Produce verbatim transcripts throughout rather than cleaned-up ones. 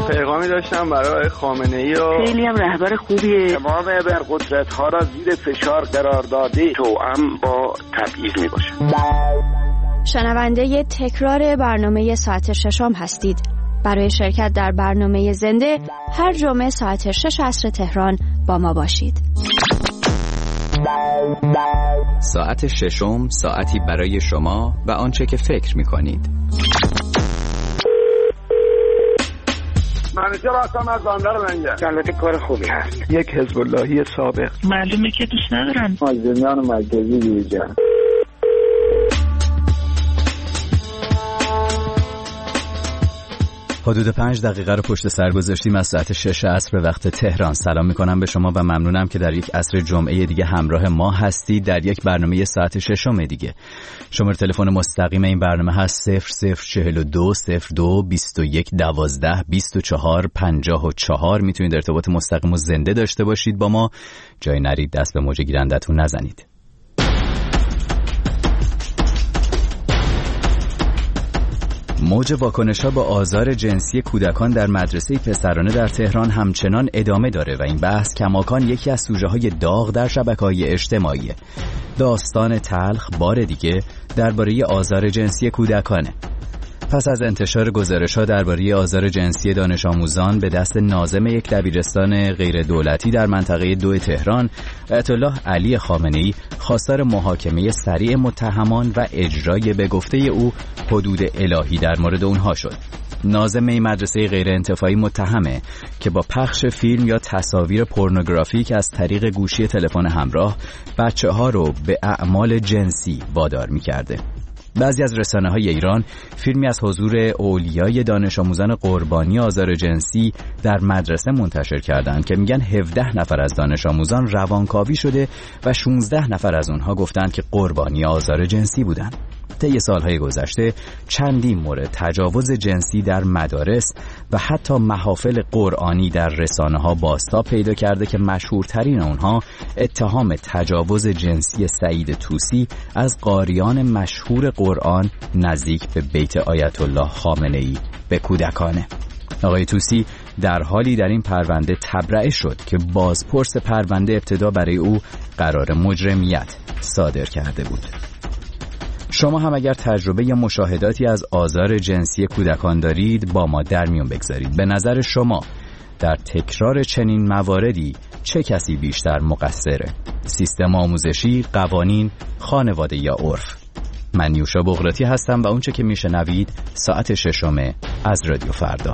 پیغامی داشتم برای خامنه‌ای و خیلی هم رهبر خوبیه. تمام ابرقدرت‌ها را زیر فشار قرار داده توأم با تبعیض میباشه. شنونده تکرار برنامه ساعت ششم هستید. برای شرکت در برنامه زنده هر جمعه ساعت شش عصر تهران با ما باشید. ساعت ششم، ساعتی برای شما و آنچه که فکر می‌کنید. منیجر هستم از بندر منجر. البته کار خوبی هست. یک حزب اللهی سابق. معلومه که دوست ندارن. مازنیان مرکزی دیجان. حدود پنج دقیقه رو پشت سر گذاشتیم از ساعت شش عصر به وقت تهران. سلام میکنم به شما و ممنونم که در یک عصر جمعه دیگه همراه ما هستید در یک برنامه ساعت ششم دیگه. شماره تلفن مستقیم این برنامه هست صفر صفر چهل و دو صفر دو بیست و یک دوازده بیست و چهار پنجاه و چهار. میتونید ارتباط مستقیم و زنده داشته باشید با ما. جای نرید، دست به موج گیرندتون نزنید. موج واکنش‌ها با آزار جنسی کودکان در مدرسه پسرانه در تهران همچنان ادامه داره و این بحث کماکان یکی از سوژه‌های داغ در شبکه‌های اجتماعی. داستان تلخ بار دیگه درباره آزار جنسی کودکانه. پس از انتشار گزارش‌ها درباره آزار جنسی دانش آموزان به دست ناظم یک دبیرستان غیر دولتی در منطقه دو تهران، آیت الله علی خامنه‌ای خواستار محاکمه سریع متهمان و اجرای به گفته او حدود الهی در مورد اونها شد. ناظم این مدرسه غیر انتفاعی متهمه که با پخش فیلم یا تصاویر پورنوگرافیک از طریق گوشی تلفن همراه بچه‌ها رو به اعمال جنسی وادار می‌کرده. بعضی از رسانه‌های ایران فیلمی از حضور اولیای دانش آموزان قربانی آزار جنسی در مدرسه منتشر کردند که میگن هفده نفر از دانش آموزان روانکاوی شده و شانزده نفر از اونها گفتند که قربانی آزار جنسی بودند. طی سالهای گذشته چندین مورد تجاوز جنسی در مدارس و حتی محافل قرآنی در رسانه‌ها بازتاب پیدا کرده که مشهورترین اونها اتهام تجاوز جنسی سعید طوسی از قاریان مشهور قرآن نزدیک به بیت آیت الله خامنه‌ای به کودکانه. آقای طوسی در حالی در این پرونده تبرئه شد که بازپرس پرونده ابتدا برای او قرار مجرمیت صادر کرده بود. شما هم اگر تجربه یا مشاهداتی از آزار جنسی کودکان دارید با ما در میون بگذارید. به نظر شما در تکرار چنین مواردی چه کسی بیشتر مقصره؟ سیستم آموزشی، قوانین، خانواده یا عرف؟ من نیوشا بغراتی هستم و اونچه که میشنوید ساعت ششمه از رادیو فردا.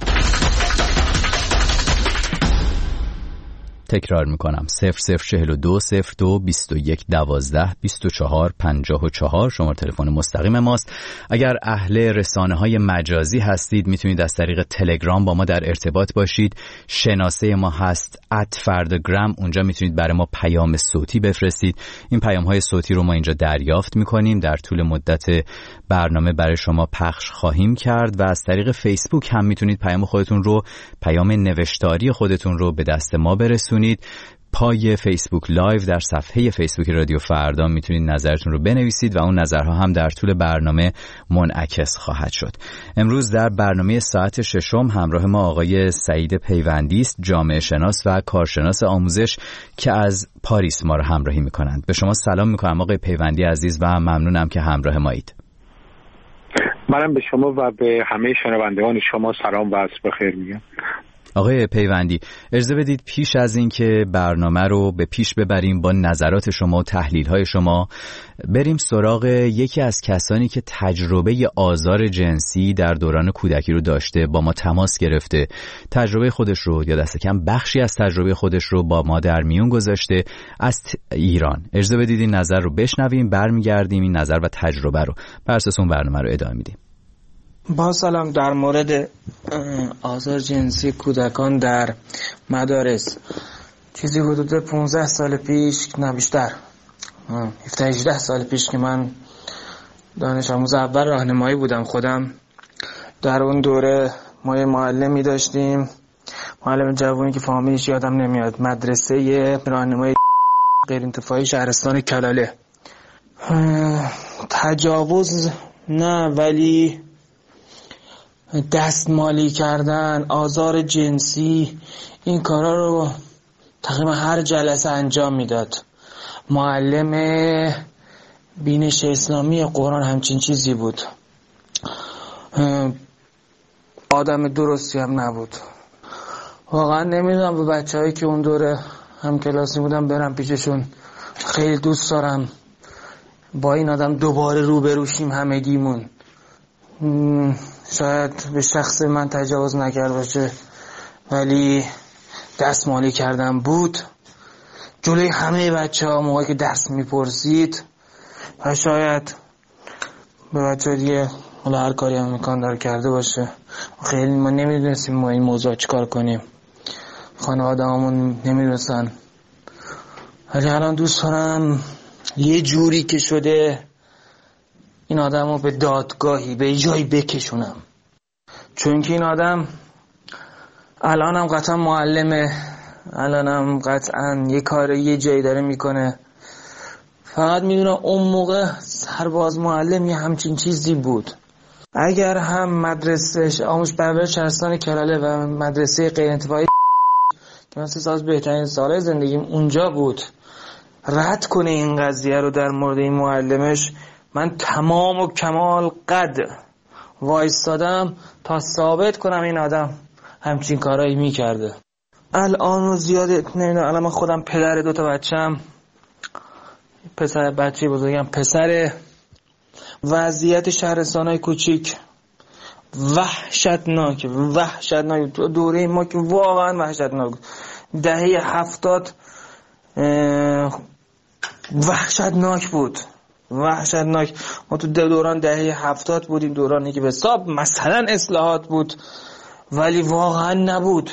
تکرار میکنم صفر صفر چهل و دو صفر دو بیست و یک دوازده بیست و چهار پنجاه و چهار شماره تلفن مستقیم ماست. اگر اهل رسانه های مجازی هستید میتونید از طریق تلگرام با ما در ارتباط باشید. شناسه ما هست ات فرداگرام. اونجا میتونید برای ما پیام صوتی بفرستید. این پیام های صوتی رو ما اینجا دریافت میکنیم، در طول مدت برنامه برای شما پخش خواهیم کرد و از طریق فیسبوک هم میتونید پیام خودتون رو، پیام نوشتاری خودتون رو به دست ما برسونید. پای فیسبوک لایو در صفحه فیسبوک رادیو فردا میتونید نظرتون رو بنویسید و اون نظرها هم در طول برنامه منعکس خواهد شد. امروز در برنامه ساعت ششم همراه ما آقای سعید پیوندی است، جامعه شناس و کارشناس آموزش که از پاریس ما رو همراهی میکنند. به شما سلام میکنم آقای پیوندی عزیز و ممنونم که همراه مایید. منم به شما و به همه شنوندگان شما سلام و عصر بخیر میگم. آقای پیوندی اجازه بدید پیش از این که برنامه رو به پیش ببریم با نظرات شما و تحلیل‌های شما بریم سراغ یکی از کسانی که تجربه آزار جنسی در دوران کودکی رو داشته، با ما تماس گرفته، تجربه خودش رو یا دست کم بخشی از تجربه خودش رو با ما در میون گذاشته از ایران. اجازه بدید این نظر رو بشنویم، برمیگردیم این نظر و تجربه رو بر اساس اون برنامه رو ادامه میدیم. با سلام. در مورد آزار جنسی کودکان در مدارس چیزی حدود پانزده سال پیش، نه بیشتر، هفده هجده سال پیش که من دانش آموز اول راهنمایی بودم خودم، در اون دوره ما یه معلمی داشتیم، معلم جوانی که فامیلش یادم نمیاد، مدرسه راهنمایی غیر انتفاعی شهرستان کلاله. تجاوز نه، ولی دستمالی کردن، آزار جنسی، این کارا رو تقریبا هر جلسه انجام میداد. معلم بینش اسلامی قرآن همچین چیزی بود. آدم درستی هم نبود. واقعا نمیدونم به بچه هایی که اون دوره هم کلاسی بودم برم پیششون. خیلی دوست دارم با این آدم دوباره روبروشیم همگیمون. شاید به شخص من تجاوز نکرد باشه ولی دستمالی کردن بود جلوی همه بچه ها موقعی که درس میپرسید و شاید به بچه ها دیگه حالا هر کاری هم امکان داره کرده باشه. خیلی ما نمیدونستیم ما این موضوع چیکار کنیم، خانواده همون نمیدونستن، ولی الان دوست دارم یه جوری که شده این آدم رو به دادگاهی به جایی بکشونم، چون که این آدم الان هم قطعا معلمه، الان هم قطعا یه کار یه جایی داره میکنه. فقط میدونم اون موقع سرباز معلم یه همچین چیزی بود. اگر هم مدرسه آموزش پرورش شهرستان کلاله و مدرسه غیر انتفاعی که من سه سال بهترین سالهای زندگیم اونجا بود رد کنه این قضیه رو در مورد این معلمش، من تمام و کمال قد وایستادم تا ثابت کنم این آدم همچین کارایی میکرده. الان رو زیاده نمیدونم، الان من خودم پدر دوتا بچم، پسر بچه بزرگم پسر، وضعیت شهرستانهای کوچیک وحشتناک وحشتناک دوره ما که واقعا وحشتناک. دهه هفتاد وحشتناک بود وحشتناک ما تو دوران دهه هفتاد بودیم، دورانی که به حساب مثلا اصلاحات بود ولی واقعا نبود.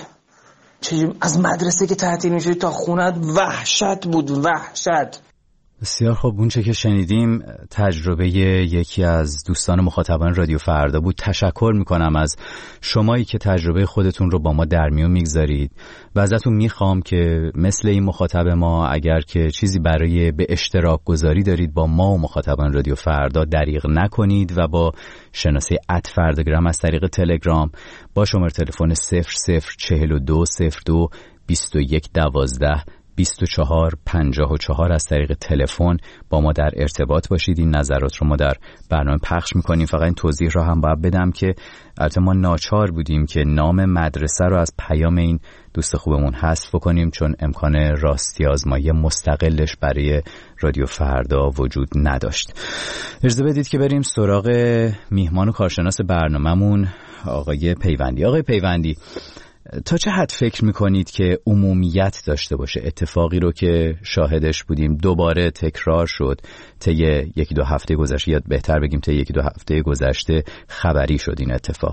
از مدرسه که تعطیل میشد تا خونت وحشت بود وحشت. بسیار خوب، اونچه که شنیدیم تجربه یکی از دوستان مخاطبان رادیو فردا بود. تشکر میکنم از شمایی که تجربه خودتون رو با ما در میون میگذارید و ازتون میخوام که مثل این مخاطب ما اگر که چیزی برای به اشتراک گذاری دارید با ما و مخاطبان رادیو فردا دریغ نکنید و با شناسه ات فرداگرام از طریق تلگرام با شماره تلفن صفر صفر چهل و دو صفر دو بیست و یک دوازده بیست و چهار پنجاه و چهار از طریق تلفن با ما در ارتباط باشید. این نظرات رو ما در برنامه پخش میکنیم. فقط این توضیح رو هم باید بدم که البته ما ناچار بودیم که نام مدرسه رو از پیام این دوست خوبمون حذف کنیم چون امکان راستی آزمایی مستقلش برای رادیو فردا وجود نداشت. اجازه بدید که بریم سراغ میهمان و کارشناس برنامه‌مون آقای پیوندی. آقای پیوندی، تا چه حد فکر میکنید که عمومیت داشته باشه اتفاقی رو که شاهدش بودیم دوباره تکرار شد طی یکی دو هفته گذشته، یا بهتر بگیم طی یکی دو هفته گذشته خبری شد این اتفاق؟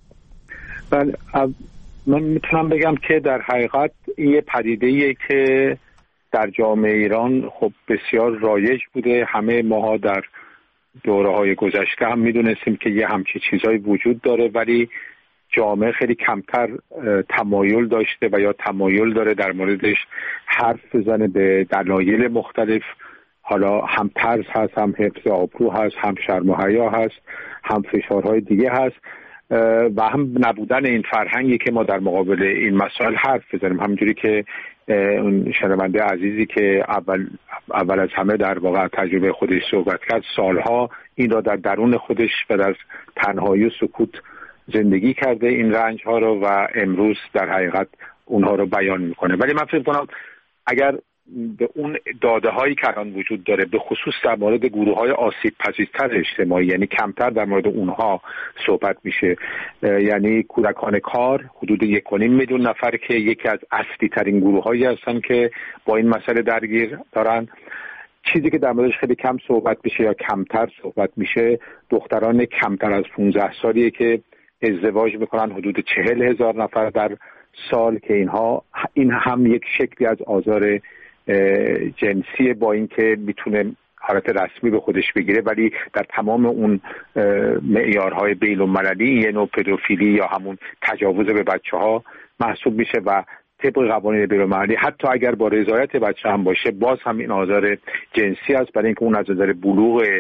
بله، من میتونم بگم که در حقیقت این یه پدیده‌ایه که در جامعه ایران خب بسیار رایج بوده. همه ماها در دوره‌های گذشته هم میدونستیم که یه همچین چیزایی وجود داره، ولی جامعه خیلی کمتر تمایل داشته و یا تمایل داره در موردش حرف بزنه به دلایل مختلف. حالا هم ترس هست، هم حفظ آبرو هست، هم شرم و حیا هست، هم فشارهای دیگه هست و هم نبودن این فرهنگی که ما در مقابل این مسائل حرف بزنیم. همونجوری که اون شنونده عزیزی که اول اول از همه در واقع تجربه خودش صحبت کرد، سالها این را در درون خودش و در تنهایی و سکوت زندگی کرده این رنج ها رو و امروز در حقیقت اونها رو بیان میکنه. ولی من فکر کنم اگر به اون داده هایی که الان وجود داره به خصوص در مورد گروه های آسیب پذیرتر اجتماعی، یعنی کمتر در مورد اونها صحبت میشه، یعنی کودکان کار حدود یک و نیم میلیون نفر که یکی از اصلی ترین گروه هایی هستن که با این مسئله درگیر دارن. چیزی که در موردش خیلی کم صحبت میشه یا کمتر صحبت میشه دختران کمتر از پانزده سالیه که ازدواج میکنن، حدود چهل هزار نفر در سال، که اینها این هم یک شکلی از آزار جنسی با اینکه میتونه حالت رسمی به خودش بگیره ولی در تمام اون معیارهای بین المللی یه نوع پدوفیلی یا همون تجاوز به بچه ها محسوب میشه و طبق قوانین بین المللی حتی اگر با رضایت بچه هم باشه باز هم این آزار جنسی است، برای اینکه اون از نظر بلوغ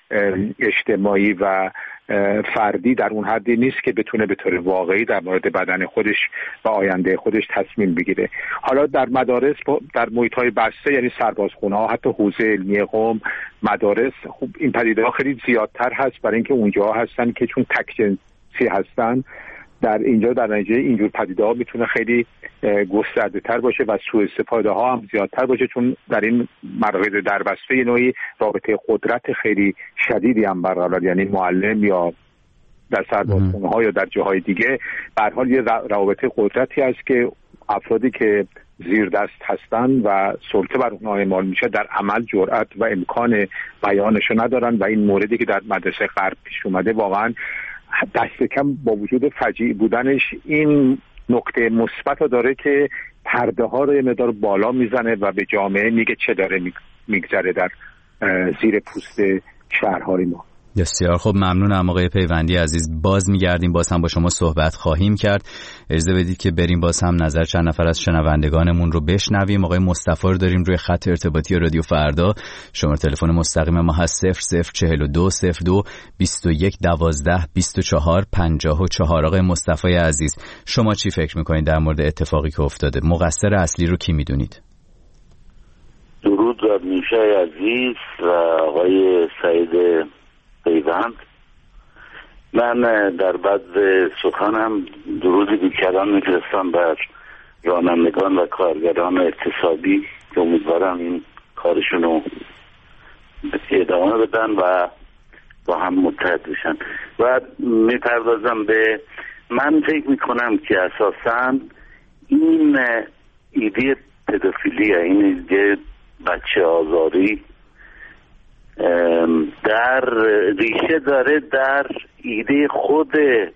اجتماعی و فردی در اون حدی نیست که بتونه به طور واقعی در مورد بدن خودش و آینده خودش تصمیم بگیره. حالا در مدارس در محیط‌های بسته، یعنی سربازخونه‌ها، حتی حوزه علمی قم، مدارس، خب این پدیده‌ها خیلی زیادتر هست برای اینکه اونجا هستن که چون تک جنسی هستن. در اینجا در نتیجه اینجور پدیده‌ها میتونه خیلی گسترده‌تر باشه و سوء استفاده ها هم زیادتر باشه، چون در این مراکز دربسته یه نوعی رابطه قدرت خیلی شدیدی هم برقرار، یعنی معلم یا در سربازخونه‌ها یا در جاهای دیگه به هر حال یه رابطه قدرتی هست که افرادی که زیر دست هستن و سلطه بر اونها اعمال میشه در عمل جرأت و امکان بیانشو ندارن و این موردی که در مدرسه غرب پیش اومده واقعا دست کم با وجود فجیع بودنش این نکته مثبت داره که پرده ها رو یه مقدار بالا میزنه و به جامعه میگه چه داره میگذره در زیر پوست شهرهای ما. بسیار خوب، ممنونم آقای پیوندی عزیز. باز میگردیم، باز هم با شما صحبت خواهیم کرد. اجازه بدید که بریم باز هم نظر چند نفر از شنوندگانمون رو بشنویم. آقای مصطفی رو داریم روی خط ارتباطی رادیو فردا. شماره تلفن مستقیم ما هست صفر صفر چهل و دو صفر دو بیست و یک دوازده بیست و چهار پنجاه و چهار. آقای مصطفی عزیز، شما چی فکر میکنید در مورد اتفاقی که افتاده؟ مقصر اصلی رو کی میدونید؟ درود بر میشای عزیز و آقای سعید پیوند. من در بعد سخنم درودی بیکران میفرستم بر رانندگان و کارگران اقتصادی که امیدوارم این کارشون رو ادامه بدن و با هم متحد بشن. و میپردازم به، من فکر میکنم که اساساً این ایده پدوفیلی، این ایده بچه آزاری در ریشه داره در ایده خود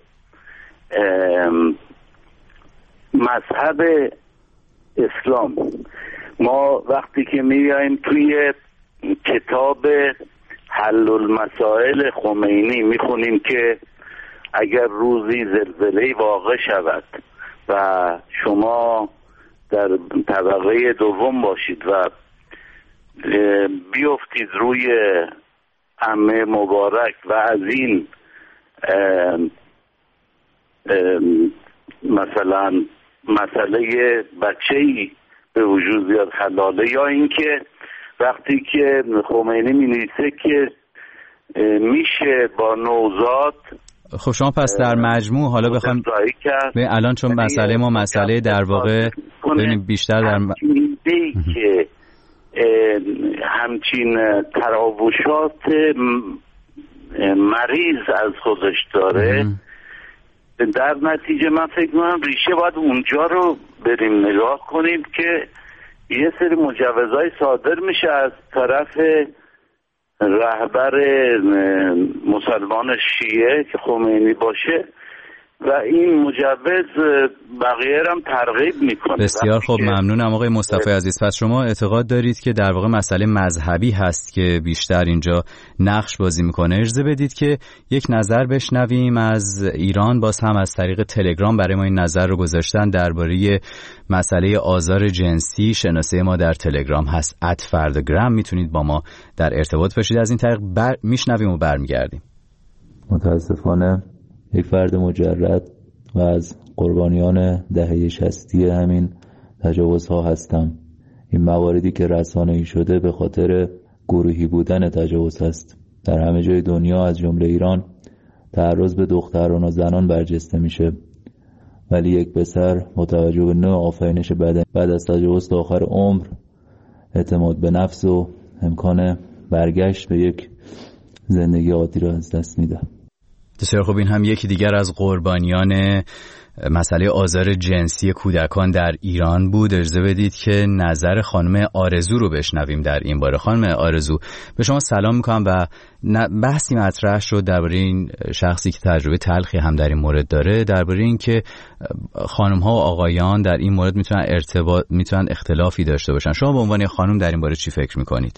مذهب اسلام. ما وقتی که میایم توی کتاب حل المسائل خمینی میخونیم که اگر روزی زلزله واقع شود و شما در طبقه دوم باشید و بیفتید روی عمه مبارک و از این ام ام مثلا مسئله بچه‌ای به وجود بیاد حلاله، یا اینکه وقتی که خمینی می‌نویسه که میشه با نوزاد. خب شما پس در مجموع حالا بخوام الان چون مسئله ما مسئله در واقع ببینیم بیشتر در م... که همچین تراوشات مریض از خودش داره، در نتیجه من فکر می‌کنم ریشه باید اونجا رو بریم نگاه کنیم که یه سری مجوزهای صادر میشه از طرف رهبر مسلمان شیعه که خمینی باشه و این مجوز بقیه هم ترغیب میکنه. بسیار خوب، ممنونم آقای مصطفی عزیز. پس شما اعتقاد دارید که در واقع مسئله مذهبی هست که بیشتر اینجا نقش بازی میکنه. اجازه بدید که یک نظر بشنویم از ایران، باز هم از طریق تلگرام برای ما این نظر رو گذاشتن درباره مسئله آزار جنسی. شناسه ما در تلگرام هست ات فردگرام، میتونید با ما در ارتباط باشید. از این طریق بر... میشنویم و برمیگردیم. متاسفانه یک فرد مجرد و از قربانیان دهه شصتی همین تجاوزها هستم. این مواردی که رسانه‌ای شده به خاطر گروهی بودن تجاوز است. در همه جای دنیا از جمله ایران تعرض به دختران و زنان برجسته میشه، ولی یک پسر با توجه به نوع آفرینش بدن بعد از تجاوز تا آخر عمر اعتماد به نفس و امکان برگشت به یک زندگی عادی را از دست میده. بسیار خوب، این هم یکی دیگر از قربانیان مسئله آزار جنسی کودکان در ایران بود. اجازه بدید که نظر خانم آرزو رو بشنویم در این باره. خانم آرزو، به شما سلام میکنم و بحثی مطرح شد درباره این شخصی که تجربه تلخی هم در این مورد داره، درباره این که خانم ها و آقایان در این مورد میتونن ارتباط میتونن اختلافی داشته باشن. شما به عنوان خانم در این باره چی فکر میکنید؟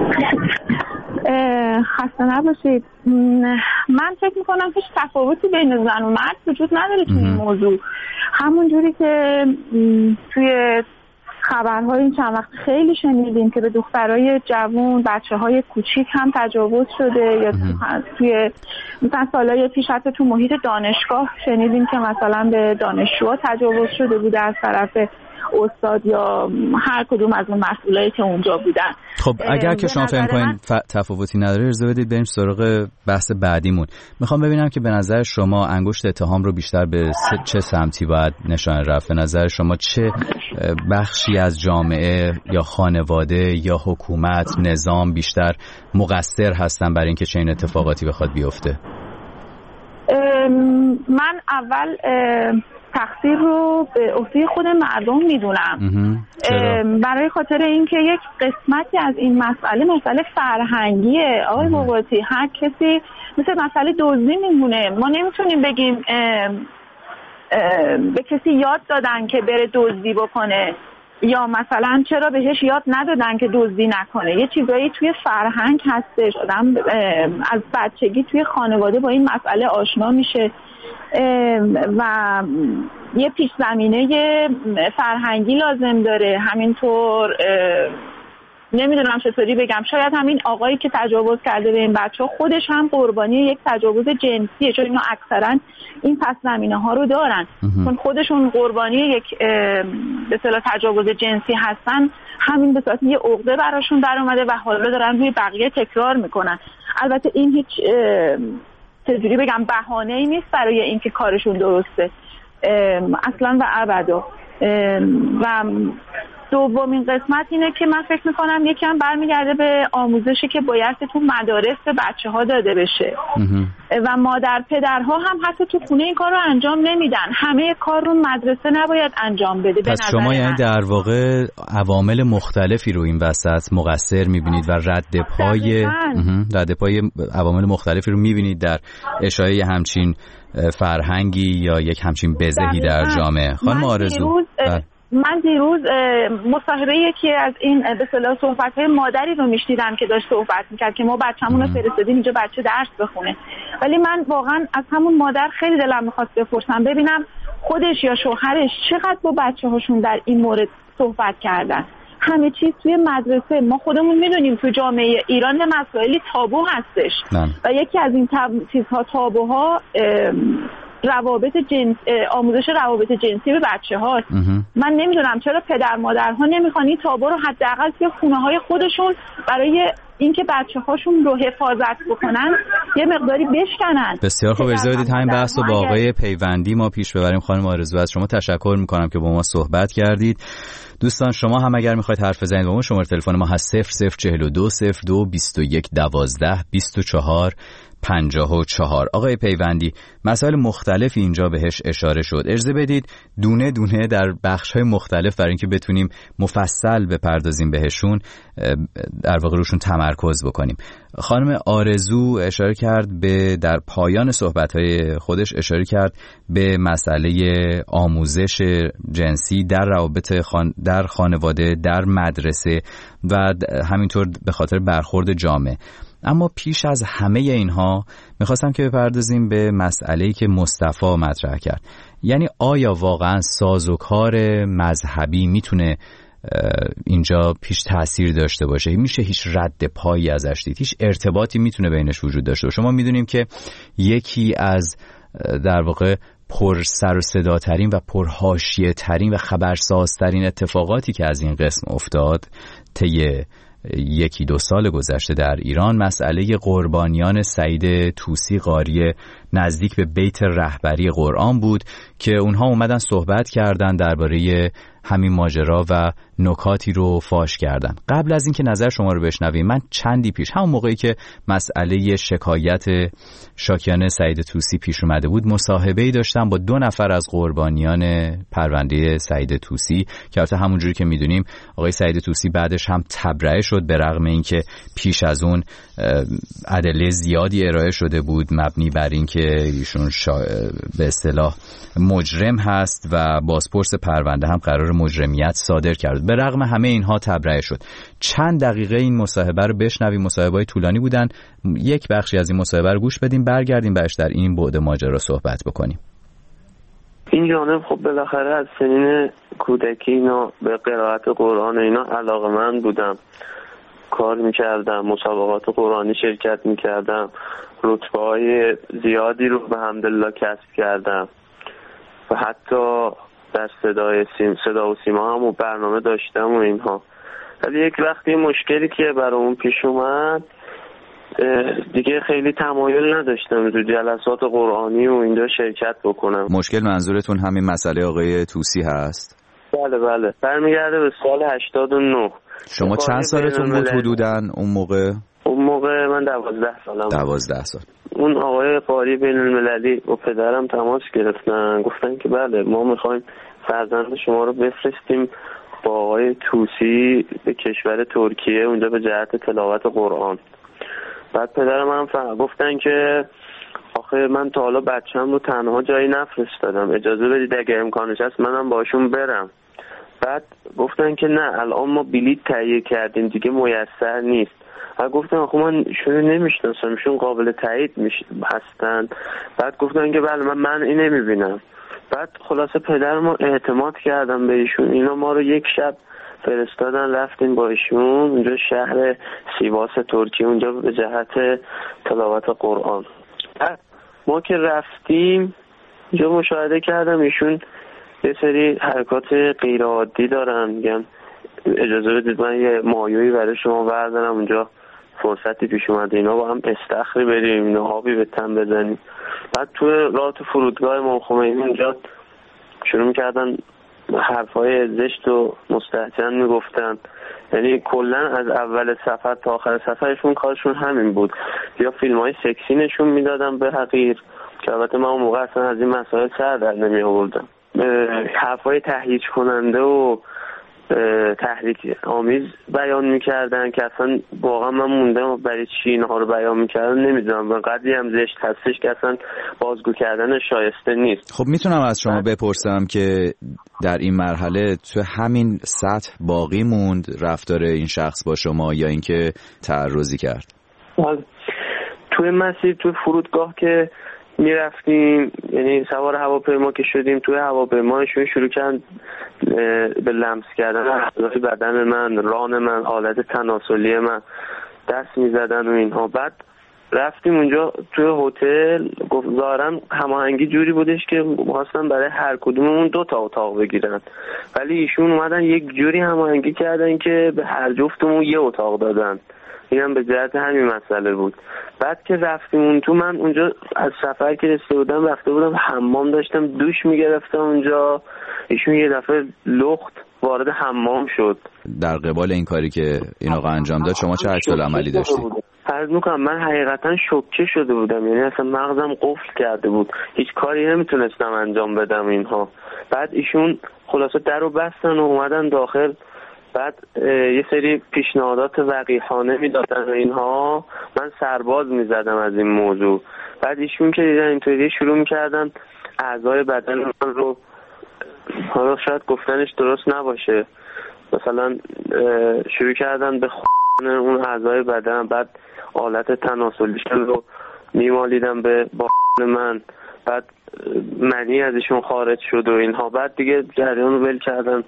خسته نباشید. من فکر میکنم هیچ تفاوتی بین زن و مرد وجود نداره توی این موضوع. همون جوری که توی خبرهای این چند وقت خیلی شنیدیم که به دخترای جوان، بچه‌های کوچیک هم تجاوز شده یا توی مثلا سالهای پیش حتی تو محیط دانشگاه شنیدیم که مثلا به دانشجوها تجاوز شده بوده از طرف استاد یا هر کدوم از اون مسئولایی که اونجا بودن. خب اگر که شما فهم کنید ف... تفاوتی نداره اجازه بدید بریم سراغ بحث بعدیمون. میخوام ببینم که به نظر شما انگشت اتهام رو بیشتر به چه سمتی باید نشانه رفت؟ به نظر شما چه بخشی از جامعه یا خانواده یا حکومت، نظام بیشتر مقصر هستن برای اینکه چنین اتفاقاتی بخواد بیفته؟ من اول تقصیر رو به عهده خود مردم میدونم، برای خاطر اینکه یک قسمتی از این مسئله مسئله فرهنگیه. آقای باباتی، هر کسی مثل مسئله دزدی میمونه. ما نمیتونیم بگیم اه اه به کسی یاد دادن که بره دزدی بکنه یا مثلا چرا بهش یاد ندادن که دزدی نکنه. یه چیزایی توی فرهنگ هستش، آدم از بچگی توی خانواده با این مسئله آشنا میشه و یه پیش زمینه فرهنگی لازم داره. همینطور نمیدونم چطوری بگم، شاید همین آقایی که تجاوز کرده به این بچه ها خودش هم قربانی یک تجاوز جنسیه، چون اینا اکثرا این پس زمینه ها رو دارن، چون خودشون قربانی یک به اصطلاح تجاوز جنسی هستن. همین به صورت یه عقده براشون در اومده و حالا دارن روی بقیه تکرار میکنن. البته این هیچ چجوری بگم بهانه‌ای نیست برای اینکه کارشون درسته اصلا و ابدا. و دومین قسمت اینه که من فکر میکنم یکم برمیگرده به آموزشی که باید تو مدارس به بچه ها داده بشه و مادر پدرها هم حتی تو خونه این کار رو انجام نمیدن. همه کار رو مدرسه نباید انجام بده. پس شما یعنی در واقع عوامل مختلفی رو این وسط مقصر میبینید و رد پای رد پای عوامل مختلفی رو میبینید در اشاعه همچین فرهنگی یا یک همچین بزهی در جامعه. خانم آرزو، من دیروز مصاحبه یکی از این به اصطلاح صحبت‌های مادری رو میشنیدم که داشت صحبت میکرد که ما بچه‌مون رو فرستادیم اینجا بچه درس بخونه، ولی من واقعا از همون مادر خیلی دلم می‌خواست بپرسم ببینم خودش یا شوهرش چقدر با بچه‌هاشون در این مورد صحبت کردن. همه چیز توی مدرسه، ما خودمون میدونیم تو جامعه ایران مسائلی تابو هستش من. و یکی از این تاب... چیزها تابوها روابط جنس آموزش روابط جنسی به بچه هاست. من نمیدونم چرا پدر مادرها نمیخوان این تابو رو حداقل توی خونه های خودشون برای اینکه بچه هاشون رو حفاظت بکنن یه مقداری بشکنن. بسیار خوب، اجازه بدید همین بحث رو با آقای پیوندی ما پیش ببریم. خانم آرزو، از شما تشکر میکنم که با ما صحبت کردید. دوستان شما هم اگر میخواید حرف بزنید با ما، شماره تلفن ما هست صفر صفر چهل و دو صفر دو بیست و یک دوازده بیست و چهار پنجاه و چهار. آقای پیوندی، مسائل مختلفی اینجا بهش اشاره شد. اجازه بدید دونه دونه در بخش‌های مختلف برای اینکه بتونیم مفصل بپردازیم بهشون، در واقع روشون تمرکز بکنیم. خانم آرزو اشاره کرد به در پایان صحبت‌های خودش اشاره کرد به مسئله آموزش جنسی در روابط خان... در خانواده، در مدرسه و همینطور به خاطر برخورد جامعه. اما پیش از همه اینها میخواستم که بپردازیم به مسئله‌ای که مصطفی مطرح کرد. یعنی آیا واقعا سازوکار مذهبی میتونه اینجا پیش تأثیر داشته باشه؟ میشه هیچ رد پایی ازش دید؟ هیچ ارتباطی میتونه بینش وجود داشته باشه؟ شما میدونیم که یکی از در واقع پر سر و صدا ترین و پر حاشیه ترین و خبرسازترین اتفاقاتی که از این قسم افتاد طی یکی دو سال گذشته در ایران مسئله قربانیان سعید طوسی قاری نزدیک به بیت رهبری قرآن بود که اونها اومدن صحبت کردن درباره همین ماجرا و نکاتی رو فاش کردن. قبل از اینکه نظر شما رو بشنویم، من چندی پیش همون موقعی که مسئله شکایت شاکیان سعید طوسی پیش اومده بود مصاحبه‌ای داشتم با دو نفر از قربانیان پرونده سعید طوسی که البته همونجوری که میدونیم آقای سعید طوسی بعدش هم تبرئه شد، به رغم اینکه پیش از اون ادله زیادی ارائه شده بود مبنی بر اینکه ایشون شا... به اصطلاح مجرم هست و بازپرس پرونده هم قرار مجرمیت صادر کرد. به رغم همه اینها تبرئه شد. چند دقیقه این مصاحبه رو بشنویم. مصاحبه‌های طولانی بودن. یک بخشی از این مصاحبه رو گوش بدیم، برگردیم بهش در این بعد ماجرا صحبت بکنیم. این جانب خب بالاخره از سنین کودکی اینا به قرائت قرآن اینا علاقه‌مند بودم، کار میکردم، مسابقات قرآنی شرکت میکردم، رتبه های زیادی رو به حمدالله کسب کردم و حتی در صدای سیم صدا و سیما هم و برنامه داشتم و اینها. ولی یک وقتی مشکلی که برامون پیش اومد دیگه خیلی تمایل نداشتم تو جلسات قرآنی و اینجا شرکت بکنم. مشکل منظورتون همین مسئله آقای طوسی هست؟ بله بله، برمیگرده به سال هشتاد و نه. شما چند سالتون بود حدوداً اون موقع؟ اون موقع من دوازده سالم. دوازده سال. اون آقای قاری بین المللی و پدرم تماس گرفتن، گفتن که بله ما میخوایم فرزند شما رو بفرستیم با آقای طوسی به کشور ترکیه، اونجا به جهت تلاوت قرآن. بعد پدرم هم فهم گفتن که آخه من تا حالا بچه‌م رو تنها جایی نفرستادم، اجازه بدید اگه امکانش هست منم باشون برم. بعد گفتن که نه الان ما بلیط تهیه کردیم دیگه میسر نیست. بعد گفتن آخه من شون نمیشناسم، شون قابل تایید میش هستن. بعد گفتن که بله من من این نمیبینم. بعد خلاصه پدرم رو اعتماد کردم به ایشون، اینا ما رو یک شب فرستادن رفتیم با ایشون اونجا شهر سیواس ترکیه، اونجا به جهت تلاوت قرآن. بعد ما که رفتیم اونجا مشاهده کردم ایشون یه سری حرکات غیر عادی دارن، میگن اجازه بدید من یه مایویی برای شما بردارم، اونجا فرصتی پیش اومده اینا با هم استخری بریم، اینا آبی به تن بزنیم. بعد تو راه تو فرودگاه امام خمینی اونجا شروع میکردن حرفای زشت و مستهجن میگفتن، یعنی کلا از اول سفر تا آخر سفرشون کارشون همین بود. یا فیلم های سکسی نشون میدادن به حقیر که البته من اون موقع اصلا از این مسائل سر در نمی آوردم. حرفای تهییج کننده و تحریک آمیز بیان میکردن که اصلا واقعا من موندم برای چی اینها رو بیان میکردن نمیدونم، و قدری هم زشت هستش که اصلا بازگو کردن شایسته نیست. خب میتونم از شما بپرسم که در این مرحله تو همین سطح باقی موند رفتار این شخص با شما یا اینکه تعرضی کرد؟ توی مسیر توی فرودگاه که میرفتیم، یعنی سوار هواپیما که شدیم، توی هواپیماشون شروع کردن به لمس کردن اعضای بدن من، ران من، حالت تناسلی من، دست میزدن و اینها. بعد رفتیم اونجا توی هتل، گفت ظاهرا هماهنگی جوری بودش که خواستن برای هر کدوممون دو تا اتاق بگیرن، ولی ایشون اومدن یک جوری هماهنگی کردن که به هر جفتمون یه اتاق دادن. اینم به جهت همین مسئله بود. بعد که رفتیم اون تو، من اونجا از سفر که رسیده بودم رفته بودم حمام داشتم دوش میگرفتم اونجا، ایشون یه دفعه لخت وارد حمام شد. در قبال این کاری که این آقا انجام داد شما چه عکس العملی داشتید؟ عرض میکنم من حقیقتا شوکه شده بودم، یعنی اصلا مغزم قفل کرده بود، هیچ کاری نمیتونستم انجام بدم اینها. بعد ایشون خلاصه در رو بستن و اومدن داخل. بعد یه سری پیشنهادات وقیحانه میدادن و اینها، من سرباز میزدم از این موضوع. بعد ایشون که دیدن اینطوری شروع میکردن اعضای بدن من رو، حالا شاید گفتنش درست نباشه، مثلا شروع کردن به خون اون اعضای بدن، بعد آلت تناسلیشون رو میمالیدن به با من، بعد منی ازشون خارج شد و اینها. بعد دیگه جریان رو ول کردن،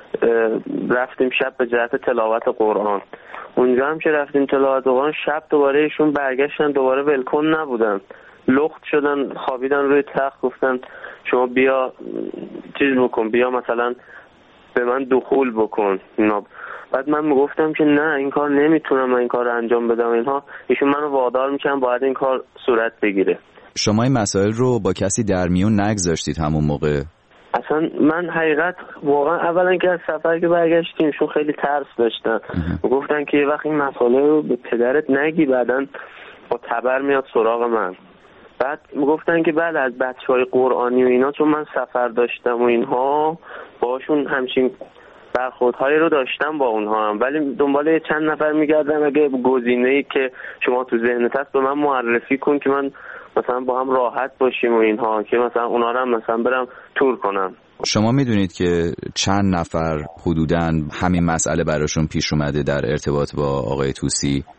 رفتیم شب به جهت تلاوت قرآن. اونجا هم که رفتیم تلاوت قرآن، شب دوباره ایشون برگشتن، دوباره ولکن نبودن، لخت شدن، خوابیدن روی تخت، گفتن شما بیا چیز بکن، بیا مثلا به من دخول بکن. بعد من میگفتم که نه این کار نمیتونم، من این کار رو انجام بدم اینها. ایشون منو وادار میکنن باید این کار صورت بگیره. شما این مسائل رو با کسی در میون نگذاشتید همون موقع؟ اصلا من حقیقت واقعا اولا که از سفر که برگشتیم شون خیلی ترس داشتن، گفتن که یه وقت این مسئله رو به پدرت نگی بعدن با تبر میاد سراغ من. بعد گفتن که بله از بچهای قرآنی و اینا، چون من سفر داشتم و اینها باشون همچین برخوردهایی رو داشتم با اونها هم، ولی دنبال چند نفر میگردم اگه گزینه‌ای که شما تو ذهنت هست به من معرفی کن که من مثلا با هم راحت باشیم و اینها، که مثلا اونا رو هم مثلا برم تور کنم. شما میدونید که چند نفر حدوداً همین مسئله براشون پیش اومده در ارتباط با آقای طوسی؟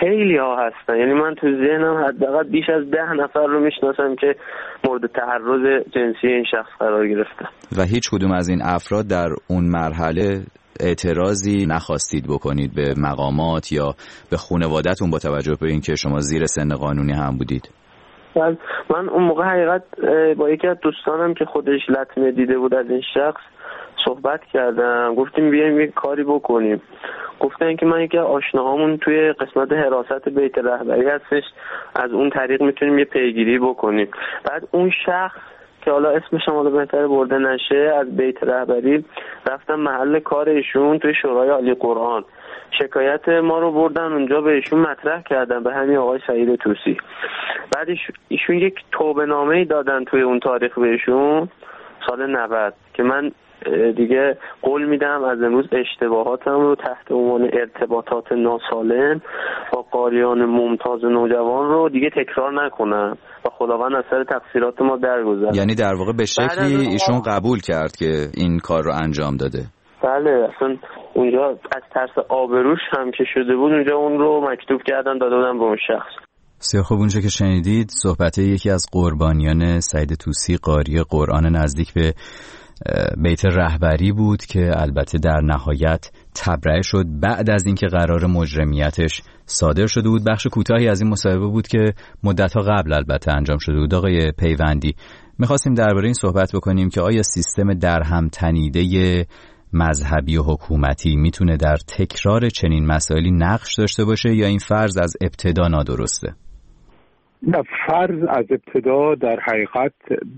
خیلی ها هستن، یعنی من تو ذهنم حداقل بیش از ده نفر رو میشناسم که مورد تعرض جنسی این شخص قرار گرفتن. و هیچ کدوم از این افراد در اون مرحله اعتراضی نخواستید بکنید به مقامات یا به خانواده‌تون با توجه به اینکه شما زیر سن قانونی هم بودید؟ من اون موقع حقیقت با یکی از دوستانم که خودش لطمه دیده بود از این شخص صحبت کردم، گفتیم بیایم یک کاری بکنیم. گفتن که من یکی از آشناهامون توی قسمت حراست بیت رهبری هستش، از اون طریق میتونیم یه پیگیری بکنیم. بعد اون شخص که حالا اسمش هم حالا بهتره برده نشه، از بیت رهبری رفتن محل کار ایشون توی شورای عالی قرآن، شکایت ما رو بردن اونجا به ایشون مطرح کردن، به همین آقای سعید طوسی. بعد ایشون یک توبه نامه‌ای دادن توی اون تاریخ به ایشون سال نود که من دیگه قول میدم از امروز اشتباهاتم رو تحت عنوان ارتباطات ناسالم با قاریان ممتاز نوجوان رو دیگه تکرار نکنم و خداوند از سر تقصیرات ما درگذره. یعنی در واقع به شکلی ایشون قبول کرد که این کار رو انجام داده؟ بله، اصلا اونجا از ترس آبروش هم که شده بود اونجا اون رو مکتوب کردن داده بودن به اون شخص. بسیار خوب. اونجا که شنیدید صحبت یکی از قربانیان سعید طوسی قاری قرآن نزدیک به بیت رهبری بود که البته در نهایت تبرئه شد بعد از اینکه قرار مجرمیتش صادر شده بود. بخش کوتاهی از این مصاحبه بود که مدت‌ها قبل البته انجام شده بود. آقای پیوندی، می‌خواستیم درباره این صحبت بکنیم که آیا سیستم درهم تنیده مذهبی و حکومتی میتونه در تکرار چنین مسائلی نقش داشته باشه یا این فرض از ابتدا نادرسته؟ نه، فرض از ابتدا در حقیقت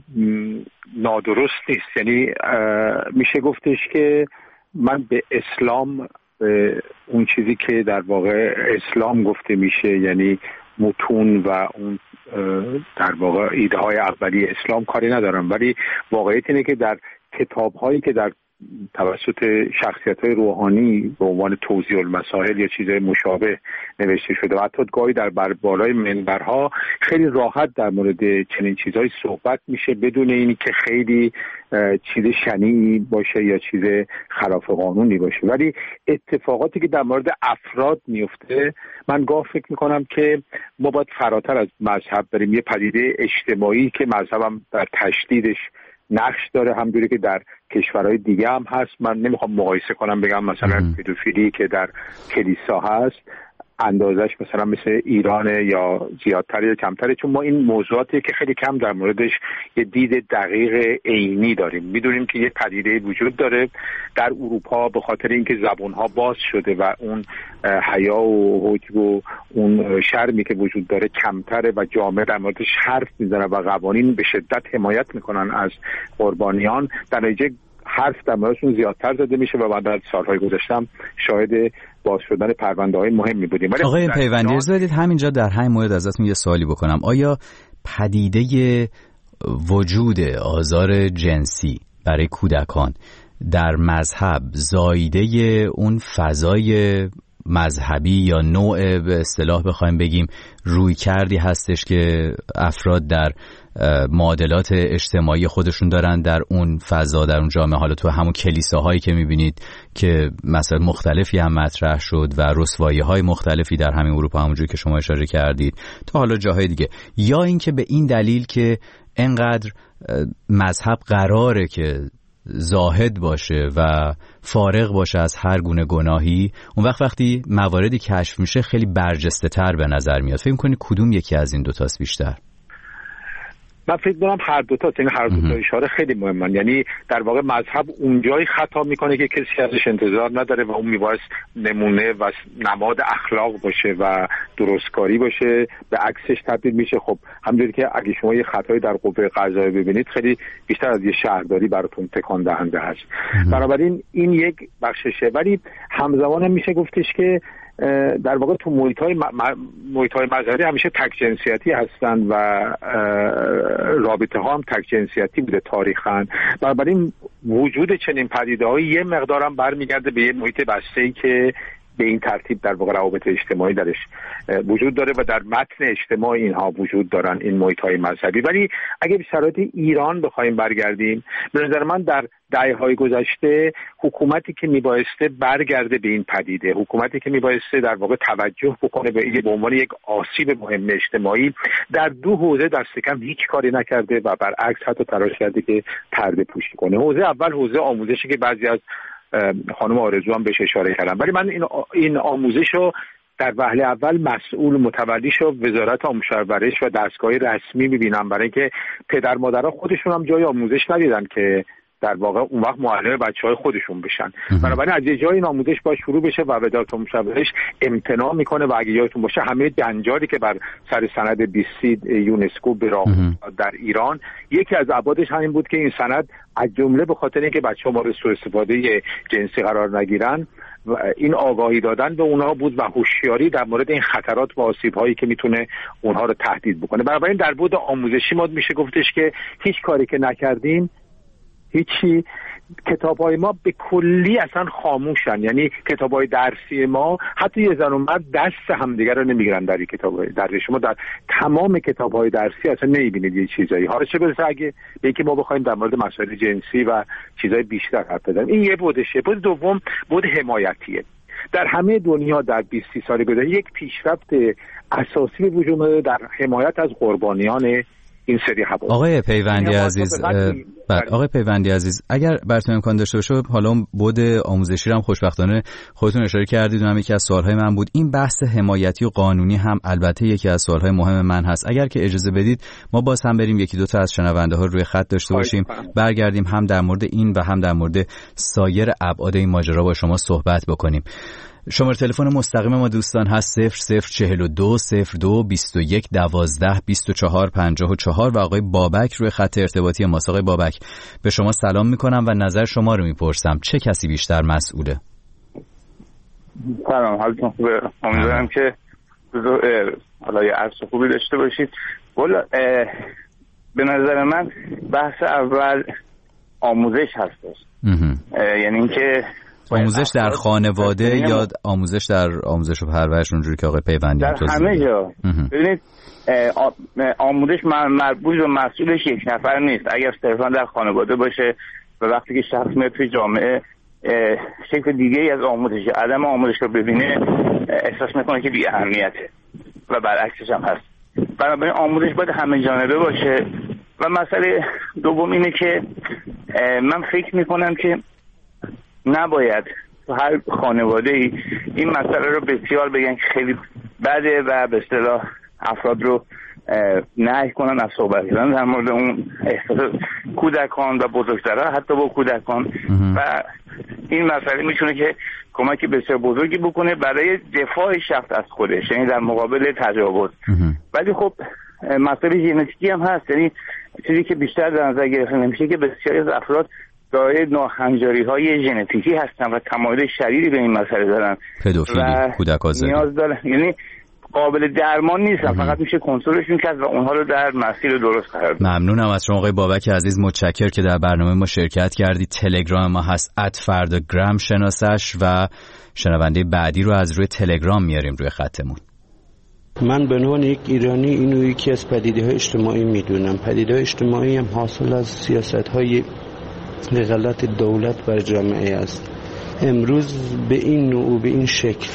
نادرست نیست. یعنی میشه گفتش که من به اسلام، به اون چیزی که در واقع اسلام گفته میشه، یعنی متون و اون در واقع ایده های اولیه اسلام کاری ندارم، ولی واقعیت اینه که در کتاب هایی که در توسط شخصیت‌های روحانی به عنوان توضیح المسائل یا چیزهای مشابه نوشته شده و حتی گاهی در بالای منبرها خیلی راحت در مورد چنین چیزهای صحبت میشه بدون اینی که خیلی چیز شنیعی باشه یا چیز خلاف قانونی باشه. ولی اتفاقاتی که در مورد افراد میفته، من گاه فکر میکنم که ما باید فراتر از مذهب بریم. یه پدیده اجتماعی که مذهبم در تشدیدش نقش داره، همونجوری که در کشورهای دیگه هم هست. من نمیخوام مقایسه کنم بگم مثلا پدوفیلی که در کلیسا هست اندازش مثلا مثل ایران یا زیادتر یا کمتره، چون ما این موضوعاتی که خیلی کم در موردش یه دید دقیق عینی داریم. میدونیم که یه پدیده وجود داره در اروپا به خاطر اینکه زبانها باز شده و اون حیا و حجب و اون شرمی که وجود داره کمتره و جامعه در موردش حرف میزنه و قوانین به شدت حمایت میکنن از قربانیان. در نتیجه حرف در موردشون زیادتر زده میشه و بعد از سالهای گذشتم شاهد باز شدن پرونده‌های مهمی بودیم. آقای پیوندی اجازه بدید همینجا در همین مورد ازتون یه سوالی بکنم. آیا پدیده وجود آزار جنسی برای کودکان در مذهب زایده اون فضای مذهبی یا نوع به اصطلاح بخوایم بگیم روی کردی هستش که افراد در معادلات اجتماعی خودشون دارن در اون فضا، در اون جامعه؟ حالا تو همون کلیساهایی که میبینید که مسائل مختلفی هم مطرح شد و رسوایی‌های مختلفی در همین اروپا همونجوری که شما اشاره کردید تا حالا جاهای دیگه، یا اینکه به این دلیل که انقدر مذهب قراره که زاهد باشه و فارغ باشه از هر گونه گناهی، اون وقت وقتی مواردی کشف میشه خیلی برجسته تر به نظر میاد. فکر می‌کنی کدوم یکی از این دوتاست بیشتر؟ من فکر می‌کنم هر دو تا، یعنی هر دو تا اشاره خیلی مهمن. یعنی در واقع مذهب اونجایی خطا میکنه که کسی ازش انتظار نداره و اون میبایست نمونه و نماد اخلاق باشه و درستکاری باشه، به عکسش تبدیل میشه. خب همونجوری که اگه شما یه خطایی در قوه قضاییه ببینید خیلی بیشتر از یه شهرداری براتون تکان دهنده هست. بنابراین این یک بخششه، ولی همزمان میشه گفتش که در واقع تو محیط‌های محیط‌های مذهبی همیشه تک جنسیتی هستن و رابطه ها هم تک جنسیتی بوده تاریخاً. بنابراین وجود چنین پدیده‌هایی یه مقدارم برمیگرده به یه محیط بسته‌ای که به این ترتیب در واقع روابط اجتماعی درش وجود داره و در متن اجتماعی اینها وجود دارن، این محیط‌های مذهبی. ولی اگه به شرایط ایران بخوایم برگردیم، به نظر من در دهه‌های گذشته حکومتی که میبایسته برگرده به این پدیده، حکومتی که میبایسته در واقع توجه بکنه به این به عنوان یک آسیب مهم اجتماعی، در دو حوزه دست کم هیچ کاری نکرده و برعکس حتی تلاش کرده که پرده پوشی کنه. حوزه اول حوزه آموزشی که بعضی از خانم آرزو هم بهش اشاره کردم، ولی من این این آموزش رو در وهله اول مسئول متولیش رو وزارت آموزش و پرورش و دستگاه رسمی می‌بینم، برای اینکه پدر مادرها خودشون هم جای آموزش ندیدن که در واقع اون وقت معلم بچه‌های خودشون بشن. بنابراین از یه جای این آموزش باید شروع بشه و وزارت آموزش و پرورش امتناع میکنه و اگه یادتون باشه همه جنجالی که بر سر سند بیست یونسکو به راه در ایران، یکی از ابعادش همین بود که این سند از جمله به خاطر اینکه بچه‌ها مورد سوء استفاده جنسی قرار نگیرن و این آگاهی دادن به اونها بود و هوشیاری در مورد این خطرات و آسیب‌هایی که میتونه اونها رو تهدید بکنه. بنابراین در بعد آموزشی ما میشه گفتش که هیچ کاری که نکردیم هیچی. کتاب‌های ما به کلی اصلا خاموشن، یعنی کتاب‌های درسی ما حتی یه زن و مرد دست همدیگه رو نمیگیرن در این کتاب‌های درسی. شما در تمام کتاب‌های درسی اصلا نمی‌بینید یه چیزایی. حالا چه برسه اگه به اینکه ما بخوایم در مورد مسائل جنسی و چیزای بیشتر حرف بزنیم. این یه بودشه. بود دوم بود حمایتیه. در همه دنیا در بیست سال گذشته یک پیشرفت اساسی وجود داره در حمایت از قربانیان این سری حوادث. آقای پیوندی عزیز، بعد آقای پیوندی عزیز اگر براتون امکان داشته باشه، حالا اون بود آموزشی رو هم خوشبختانه خودتون اشاره کردید و هم یکی از سوالهای من بود. این بحث حمایتی و قانونی هم البته یکی از سوالهای مهم من هست. اگر که اجازه بدید ما باز هم بریم یکی دو تا از شنونده ها روی خط داشته باشیم، برگردیم هم در مورد این و هم در مورد سایر ابعاد این ماجرا با شما صحبت بکنیم. شماره تلفن مستقیم ما دوستان هست صفر صفر چهل و دو صفر دو بیست و یک دوازده بیست و چهار پنجاه و چهار و آقای بابک روی خط ارتباطی ماست. آقای بابک به شما سلام میکنم و نظر شما رو میپرسم، چه کسی بیشتر مسئوله؟ سلام، حالتون خوبه؟ امیدوارم که حالا یه عرض خوبی داشته باشید. والا به نظر من بحث اول آموزش هستش، یعنی اینکه آموزش در خانواده یا آموزش در آموزش و پرورش اونجوری که آقای پیوندی در همه جا. ببینید آموزش مربوط و مسئولش یک نفر نیست. اگر صرفا در خانواده باشه و وقتی که شخص میاد توی جامعه شکل دیگه ای از آموزش، عدم آموزش رو ببینه، احساس میکنه که بی اهمیته و برعکسش هم هست. بنابراین آموزش باید همه جانبه باشه. و مسئله دوم اینه که من فکر میکنم که نباید تو هر خانواده ای این مسئله رو بسیار بگن که خیلی بده و به اصطلاح افراد رو نهی کنن از صحبت کردن در مورد اون احساس کودکان و بزرگترها، حتی با کودکان. و این مسئله میتونه که کمکی بسیار بزرگی بکنه برای دفاع شخص از خودش، یعنی در مقابل تجاوز. ولی خب مسئله ژنتیکی هم هست، یعنی چیزی که بیشتر در نظر گرفته نمیشه که بسیاری از افراد دارای ناهنجاری های ژنتیکی هستن و تمایل شدیدی به این مسئله دارن، پدوفیلی، کودک آزاری نیاز دارن، یعنی قابل درمان نیستن، فقط میشه کنترلشون کرد و اونها رو در مسیر درست قرار داد. ممنونم از شما آقای بابک عزیز، متشکر که در برنامه ما شرکت کردید. تلگرام ما هست ات فرداگرام شناسش و شنونده بعدی رو از روی تلگرام میاریم روی خطمون. من به عنوان یک ایرانی اینو یکی از پدیده‌های اجتماعی میدونم. پدیده‌های اجتماعی هم حاصل از سیاست‌های غلط دولت بر جامعه است. امروز به این نوع و به این شکل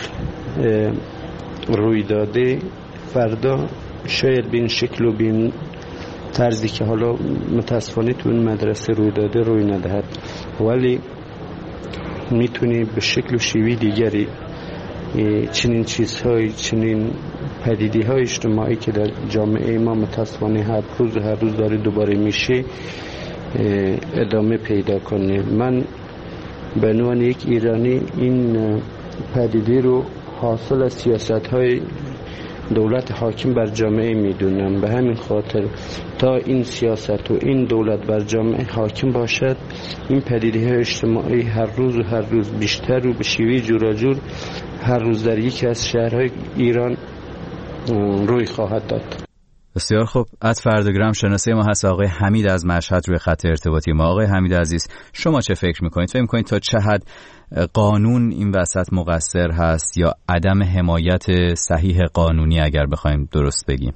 روی داده، فردا شاید به این شکل و به این طرزی که حالا متاسفانه تو این مدرسه روی داده روی ندهد، ولی میتونه به شکل و شیوه دیگری چنین چیزهای، چنین پدیده‌های اجتماعی که در جامعه ما متاسفانه هر روز هر روز داره دوباره میشه ادامه پیدا کنه. من به عنوان یک ایرانی این پدیده رو حاصل از سیاست‌های دولت حاکم بر جامعه میدونم. به همین خاطر تا این سیاست و این دولت بر جامعه حاکم باشد، این پدیده اجتماعی هر روز و هر روز بیشتر و به شیوه جوراجور هر روز در یکی از شهرهای ایران روی خواهد داد. بسیار خوب. از فرداگرام شناسه ما هست آقای حمید از مشهد روی خط ارتباطی ما. آقای حمید عزیز، شما چه فکر میکنید؟ فکر میکنید تا چه حد قانون این وسط مقصر هست یا عدم حمایت صحیح قانونی اگر بخوایم درست بگیم؟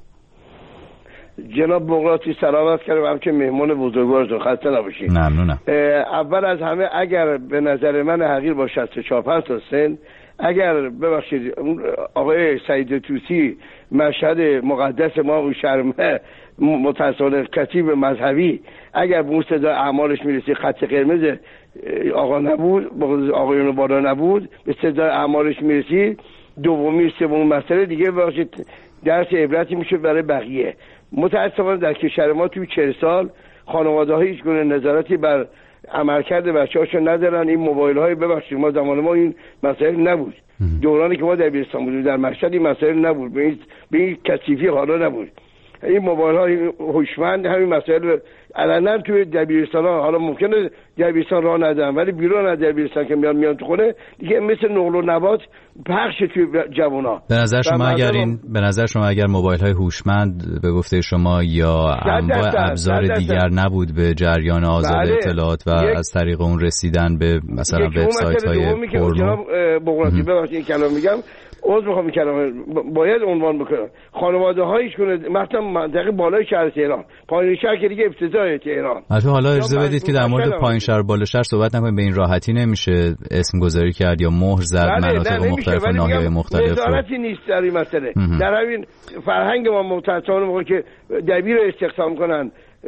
جناب بغراتی سلامت کردم، هم که مهمان بزرگوارتون، خسته نباشید. ممنونم. اول از همه اگر به نظر من حقیر با شصت و چهار پنج تا سن، اگر ببخشید آقای سعید طوسی مشهد مقدس ما و شرم متأسفانه کتیب مذهبی اگر به اون صدا اعمالش میرسید خط قرمز آقا نبود، آقایون بالا نبود، به صدا اعمالش میرسید، دومی سوم مسئله دیگه ببخشید درس عبرتی میشه برای بقیه. متأسفانه در کشور ما توی چهل سال خانواده ها هیچ گونه نظارتی بر عملکرد بچه‌هاشون ندارن. این موبایل های ببخشید ما زمان ما این مسائل نبود، دورانی که ما در دبیرستان بودیم در مشهد این مسائل نبود، به این به این کثیفی حالا نبود. این موبایل های هوشمند همین مسائل علنا توی دبیرستان ها، حالا ممکنه دبیرستان راه ندن ولی بیرون از دبیرستان که میان میان تو خونه دیگه مثل نقل و نبات پخش توی جوونا. به نظر شما اگر این به نظر شما اگر موبایل های هوشمند به گفته شما یا انواع ابزار دیگر نبود به جریان آزاد بله. اطلاعات و از طریق اون رسیدن به مثلا وبسایت های پورنو، بغراتی ببخشید این کلام میگم عذر میخوام کلام باید عنوان بکنم، خانواده هایش کنه مثلا منطقه بالای شهر تهران، پایین شهر که دیگه ابتدای تهران. البته حالا اجازه بدید که در مورد پایین شهر بالا شهر صحبت نکنیم، به این راحتی نمیشه اسم گذاری کرد یا مهر زد مناطق مختلف و ناحیه‌های مختلف. نظارتی نیست در این مسئله. در همین فرهنگ ما متأسفانه موقعی که دبیر رو استخدام کنن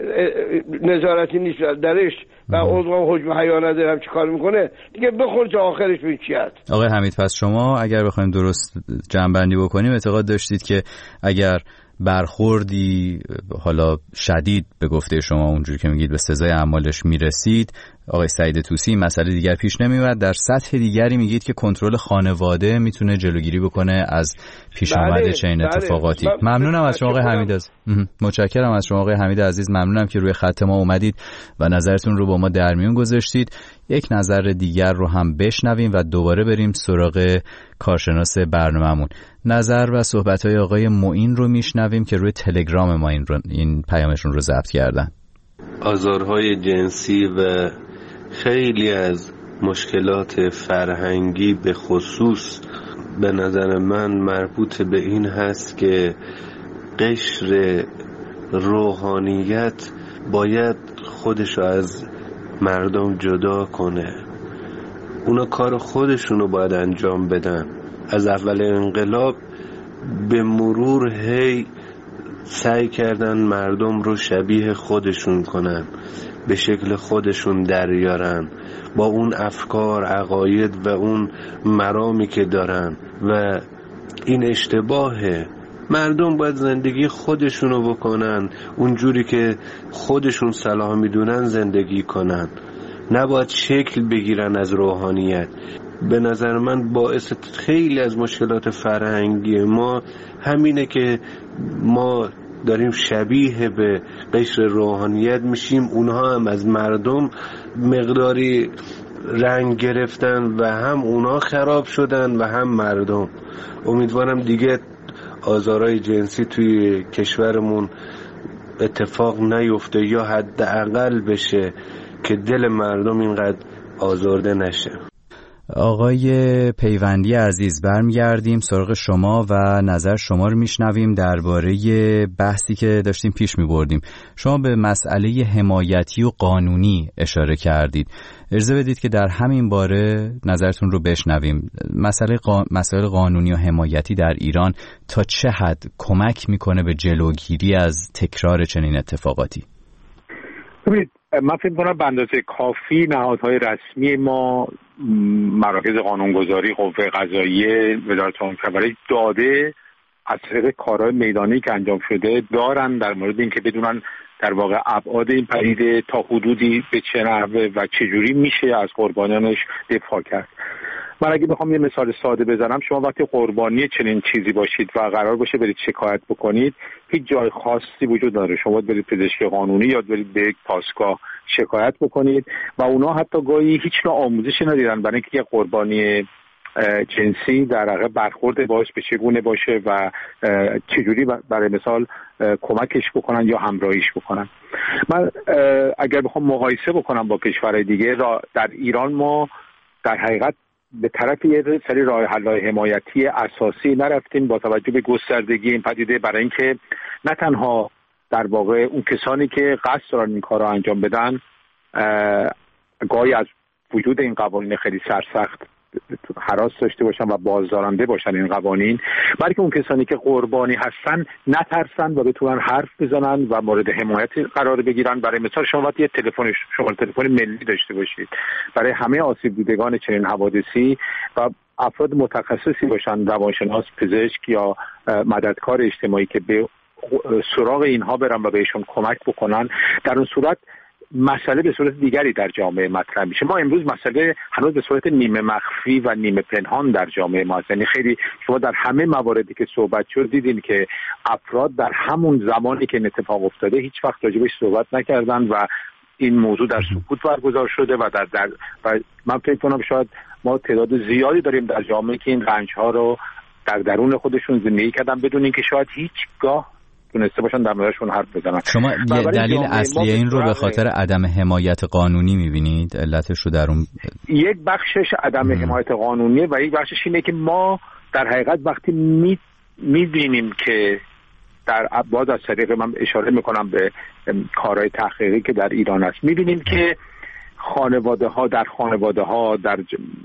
نظارتی نیست درش و عضو حجم حیا ندارم چی کار میکنه دیگه، بخور تا آخرش ببین چی هست. آقای حمید، پس شما اگر بخوایم درست جمع‌بندی بکنیم اعتقاد داشتید که اگر برخوردی حالا شدید به گفته شما اونجوری که میگید به سزای اعمالش میرسید، آقای سعید طوسی مسئله دیگر پیش نمیاد، در سطح دیگری میگید که کنترل خانواده میتونه جلوگیری بکنه از پیش آمد چنین اتفاقاتی. بله. ممنونم از شما آقای حمید عزیز. متشکرم از شما آقای حمید عزیز. ممنونم که روی خط ما اومدید و نظرتون رو با ما در میون گذاشتید. یک نظر دیگر رو هم بشنویم و دوباره بریم سراغ کارشناس برنامه‌مون. نظر و صحبت‌های آقای معین رو میشنویم که روی تلگرام ما این, رو این پیامشون رو ضبط کردن. آزارهای جنسی و خیلی از مشکلات فرهنگی به خصوص به نظر من مربوط به این هست که قشر روحانیت باید خودشو از مردم جدا کنه. اونا کار خودشونو باید انجام بدن. از اول انقلاب به مرور هی سعی کردن مردم رو شبیه خودشون کنن، به شکل خودشون دریارن با اون افکار، عقاید و اون مرامی که دارن و این اشتباهه. مردم باید زندگی خودشونو بکنن، اونجوری که خودشون صلاح میدونن زندگی کنن، نباید شکل بگیرن از روحانیت. به نظر من باعث خیلی از مشکلات فرهنگی ما همینه که ما داریم شبیه به قشر روحانیت میشیم، اونها هم از مردم مقداری رنگ گرفتن و هم اونها خراب شدن و هم مردم. امیدوارم دیگه آزارهای جنسی توی کشورمون اتفاق نیفته یا حداقل بشه که دل مردم اینقدر آزرده نشه. آقای پیوندی عزیز، برمیگردیم سراغ شما و نظر شما رو میشنویم درباره بحثی که داشتیم پیش میبردیم. شما به مسئله حمایتی و قانونی اشاره کردید. اجازه بدید که در همین باره نظرتون رو بشنویم. مسئله قا... مسائل قانونی و حمایتی در ایران تا چه حد کمک میکنه به جلوگیری از تکرار چنین اتفاقاتی؟ ببینید، من فکر می‌کنم به اندازه کافی نهادهای رسمی ما، مراکز قانونگذاری، قوه قضاییه، وزارت امور خارجه داده از طریق کارهای میدانی که انجام شده دارن در مورد اینکه بدونن در واقع ابعاد این پدیده تا حدودی به چه نحوه و چجوری میشه از قربانیانش دفاع کرد. من اگه بخوام یه مثال ساده بزنم، شما وقتی قربانی چنین چیزی باشید و قرار باشه برید شکایت بکنید، هیچ جای خاصی وجود نداره. شما برید پزشک قانونی یا برید به یک پاسگاه شکایت بکنید و اونا حتی گاهی هیچ نوع آموزشی ندیدن برای اینکه یه قربانی جنسی در واقع برخورد باش به چگونه باشه و چجوری برای مثال کمکش بکنن یا همراهیش بکنن. من اگر بخوام مقایسه بکنم با کشورهای دیگه، در ایران ما در حقیقت به طرف یه سری راه حل‌های حمایتی اساسی نرفتیم با توجه به گستردگی این پدیده، برای اینکه نه تنها در واقع اون کسانی که قصد دارن این کار رو انجام بدن گاهی از وجود این قوانین خیلی سرسخت هراس داشته باشن و بازدارنده باشن این قوانین، بلکه اون کسانی که قربانی هستن نترسن و بتونن حرف بزنن و مورد حمایت قرار بگیرن. برای مثال شما باید یه تلفن شماره تلفن ملی داشته باشید برای همه آسیب دیدگان چنین حوادثی و افراد متخصصی باشن، روانشناس، پزشک یا مددکار اجتماعی که به سراغ اینها برن و بهشون کمک بکنن. در اون صورت مسئله به صورت دیگری در جامعه مطرح میشه. ما امروز مسئله هنوز به صورت نیمه مخفی و نیمه پنهان در جامعه ما هست. یعنی خیلی شما در همه مواردی که صحبت شد دیدین که افراد در همون زمانی که این اتفاق افتاده هیچ وقت راجبش صحبت نکردن و این موضوع در سکوت برگزار شده و در, در و من فکر کنم شاید ما تعداد زیادی داریم در جامعه که این رنج‌ها رو در درون خودشون زندگی کردن بدون اینکه شاید هیچگاه تونسته باشن در موردشون حرف بزنن. شما یه دلیل اصلی این رو به خاطر عدم حمایت قانونی می‌بینید؟ علتش رو در اون یک بخشش عدم ام. حمایت قانونیه و یک بخشش اینه که ما در حقیقت وقتی می می‌بینیم که در باز از طریق من اشاره میکنم به کارهای تحقیقی که در ایران هست، می‌بینیم که خانواده ها در خانواده ها در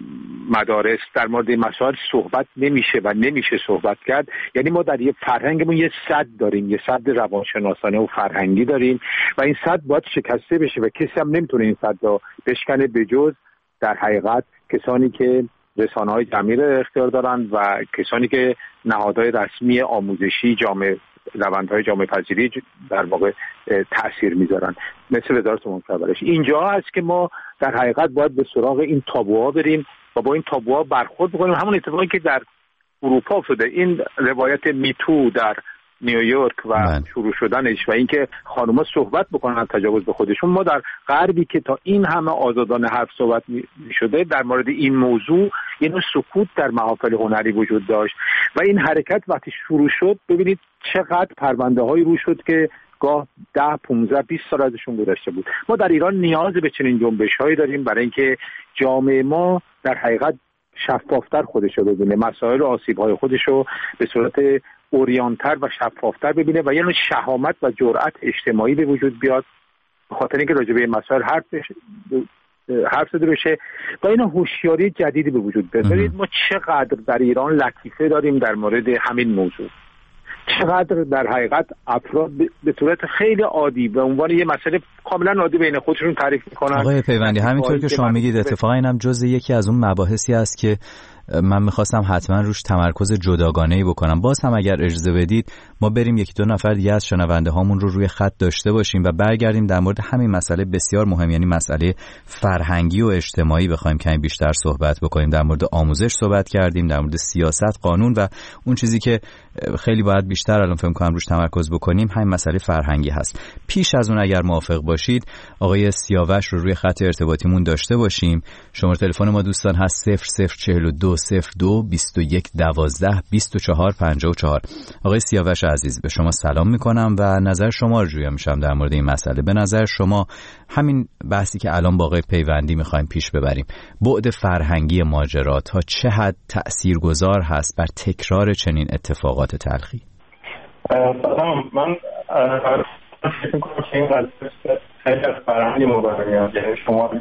مدارس در مورد این مسائل صحبت نمیشه و نمیشه صحبت کرد. یعنی ما در یه فرهنگمون یه سد داریم، یه سد روانشناسانه و فرهنگی داریم و این سد باید شکسته بشه و کسی هم نمیتونه این سد رو بشکنه به جز در حقیقت کسانی که رسانه‌های جمعی رو اختیار دارن و کسانی که نهادهای رسمی آموزشی جامعه روندهای جامعه پذیری در واقع تأثیر میذارن، مثل وزارت امور پرورش. اینجا هست که ما در حقیقت باید به سراغ این تابوها بریم و با این تابوها برخورد بکنیم. همون اتفاقی که در اروپا افتاده، این روایت میتو در نیویورک و من. شروع شدنش و اینکه خانوما صحبت بکنن از تجاوز به خودشون. ما در غربی که تا این همه آزادانه حرف صحبت می‌شده در مورد این موضوع یه نوع سکوت در محافل هنری وجود داشت و این حرکت وقتی شروع شد ببینید چقدر پرونده های رو شد که گاه ده پونزده بیست سال ازشون گذشته بود. ما در ایران نیاز به چنین جنبش هایی داریم برای اینکه جامعه ما در حقیقت شفافتر خودش رو ببینه، مسائل و آسیب های خودش رو به صورت اوریانتر و شفافتر ببینه و یه نوع شهامت و جرأت اجتماعی به وجود بیاد به خاطر اینکه راجع به مسائل حرف بشه حرف زده بشه و این هوشیاری جدیدی به وجود بیاد. ببینید ما چقدر در ایران لطیفه داریم در مورد همین موضوع، چقدر در حقیقت افراد به صورت خیلی عادی به عنوان یه مسئله کاملا عادی بین خودشون تعریف میکنن. آقای پیوندی همینطور که شما میگید اتفاقا اینم جزء یکی از اون مباحثی است که من میخواستم حتما روش تمرکز جداگانه‌ای بکنم. باز هم اگر اجازه بدید ما بریم یکی دو نفر دیگه از شنونده هامون رو روی خط داشته باشیم و برگردیم در مورد همین مسئله بسیار مهم، یعنی مسئله فرهنگی و اجتماعی بخوایم کمی بیشتر صحبت بکنیم. در مورد آموزش صحبت کردیم، در مورد سیاست، قانون و اون چیزی که خیلی باید بیشتر الان فکر کنم روش تمرکز بکنیم همین مسئله فرهنگی هست. پیش از اون اگر موافق باشید آقای سیاوش رو روی خط ارتباطیمون داشته باشیم. شماره تلفن ما دوستان هست صفر صفر چهل و دو صفر دو بیست و یک دوازده بیست و چهار پنجاه و چهار. آقای سیاوش عزیز به شما سلام میکنم و نظر شما رو جویا میشم در مورد این مسئله. به نظر شما همین بحثی که الان با آقای پیوندی میخوایم پیش ببریم، بعد فرهنگی ماجرا تا چه حد تاثیرگذار هست بر تکرار چنین اتفاقات تلخی؟ سلام، من فکر میکنم که این قضیه خیلی از فرهنگی مبارمی هست. یعنی شما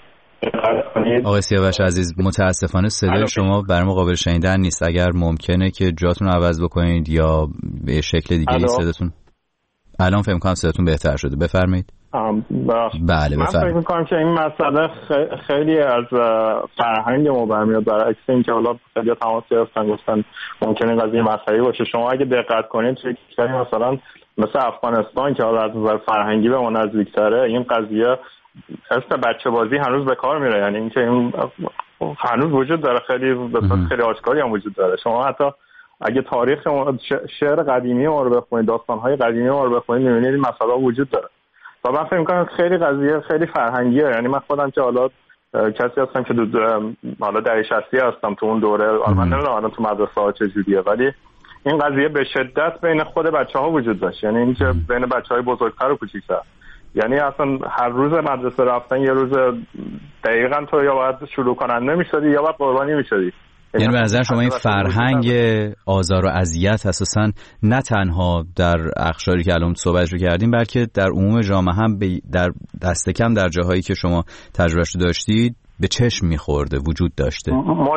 آقای سیاوش عزیز متاسفانه صدای شما برام قابل شنیدن نیست. اگر ممکنه که جاتون رو عوض بکنید یا به شکل دیگه صداتون. الان فکر می‌کنم صداتون بهتر شده، بفرمایید. بله من بفرمایید. فکر می‌کنم که این مسئله خیلی از فرهنگ ما برمیاد، برعکس اینکه حالا خیلی تماس گرفتن گفتن ممکنه این قضیه مسئله باشه. شما اگه دقت کنید توی کشوری مثلا مثل افغانستان که حالا از نظر فرهنگی به ما نزدیک‌تره، این قضیه اسم بچه بازی هنوز به کار میره. یعنی اینکه این هنوز وجود داره، خیلی بسیار خیلی آشکاری هم وجود داره. شما حتی اگه تاریخ شعر قدیمی ما رو بخونید، داستان‌های قدیمی ما رو بخونید، می‌بینید این مسئله وجود داره. و من فکر می‌کنم خیلی قضیه خیلی فرهنگیه. یعنی من خودم که حالا کسی هستم که دو حالا دهه شصتی هستم تو اون دوره. من نمیدونم الان تو مدرسه ها چجوریه، ولی این قضیه به شدت بین خود بچه ها وجود داشت، یعنی اینکه بین بچه های بزرگتر و کوچیک‌تر، یعنی اصلا هر روز مدرسه رفتن یه روز دقیقاً تو یا باید شروع کننده میشدی یا باید قربانی میشدی. یعنی به نظر شما این فرهنگ آزار و اذیت اساساً نه تنها در اقشاری که الان صحبت رو کردیم، بلکه در عموم جامعه هم در دست کم در جاهایی که شما تجربهش رو داشتید به چشم میخورده، وجود داشته.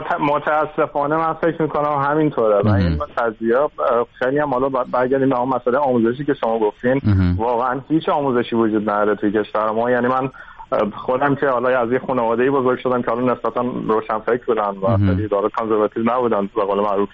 متاسفانه من فکر میکنم همینطوره و این قضیه خیلی هم حالا برگردیم به اون مسئله آموزشی که شما گفتین. واقعا هیچ آموزشی وجود نداره توی کشور ما. یعنی من خودم که حالا از یه خانواده‌ای بزرگ شدم که حالا نسبتا روشنفکر بودن و خیلی داره کانزرواتیو نبودن به قول معروف،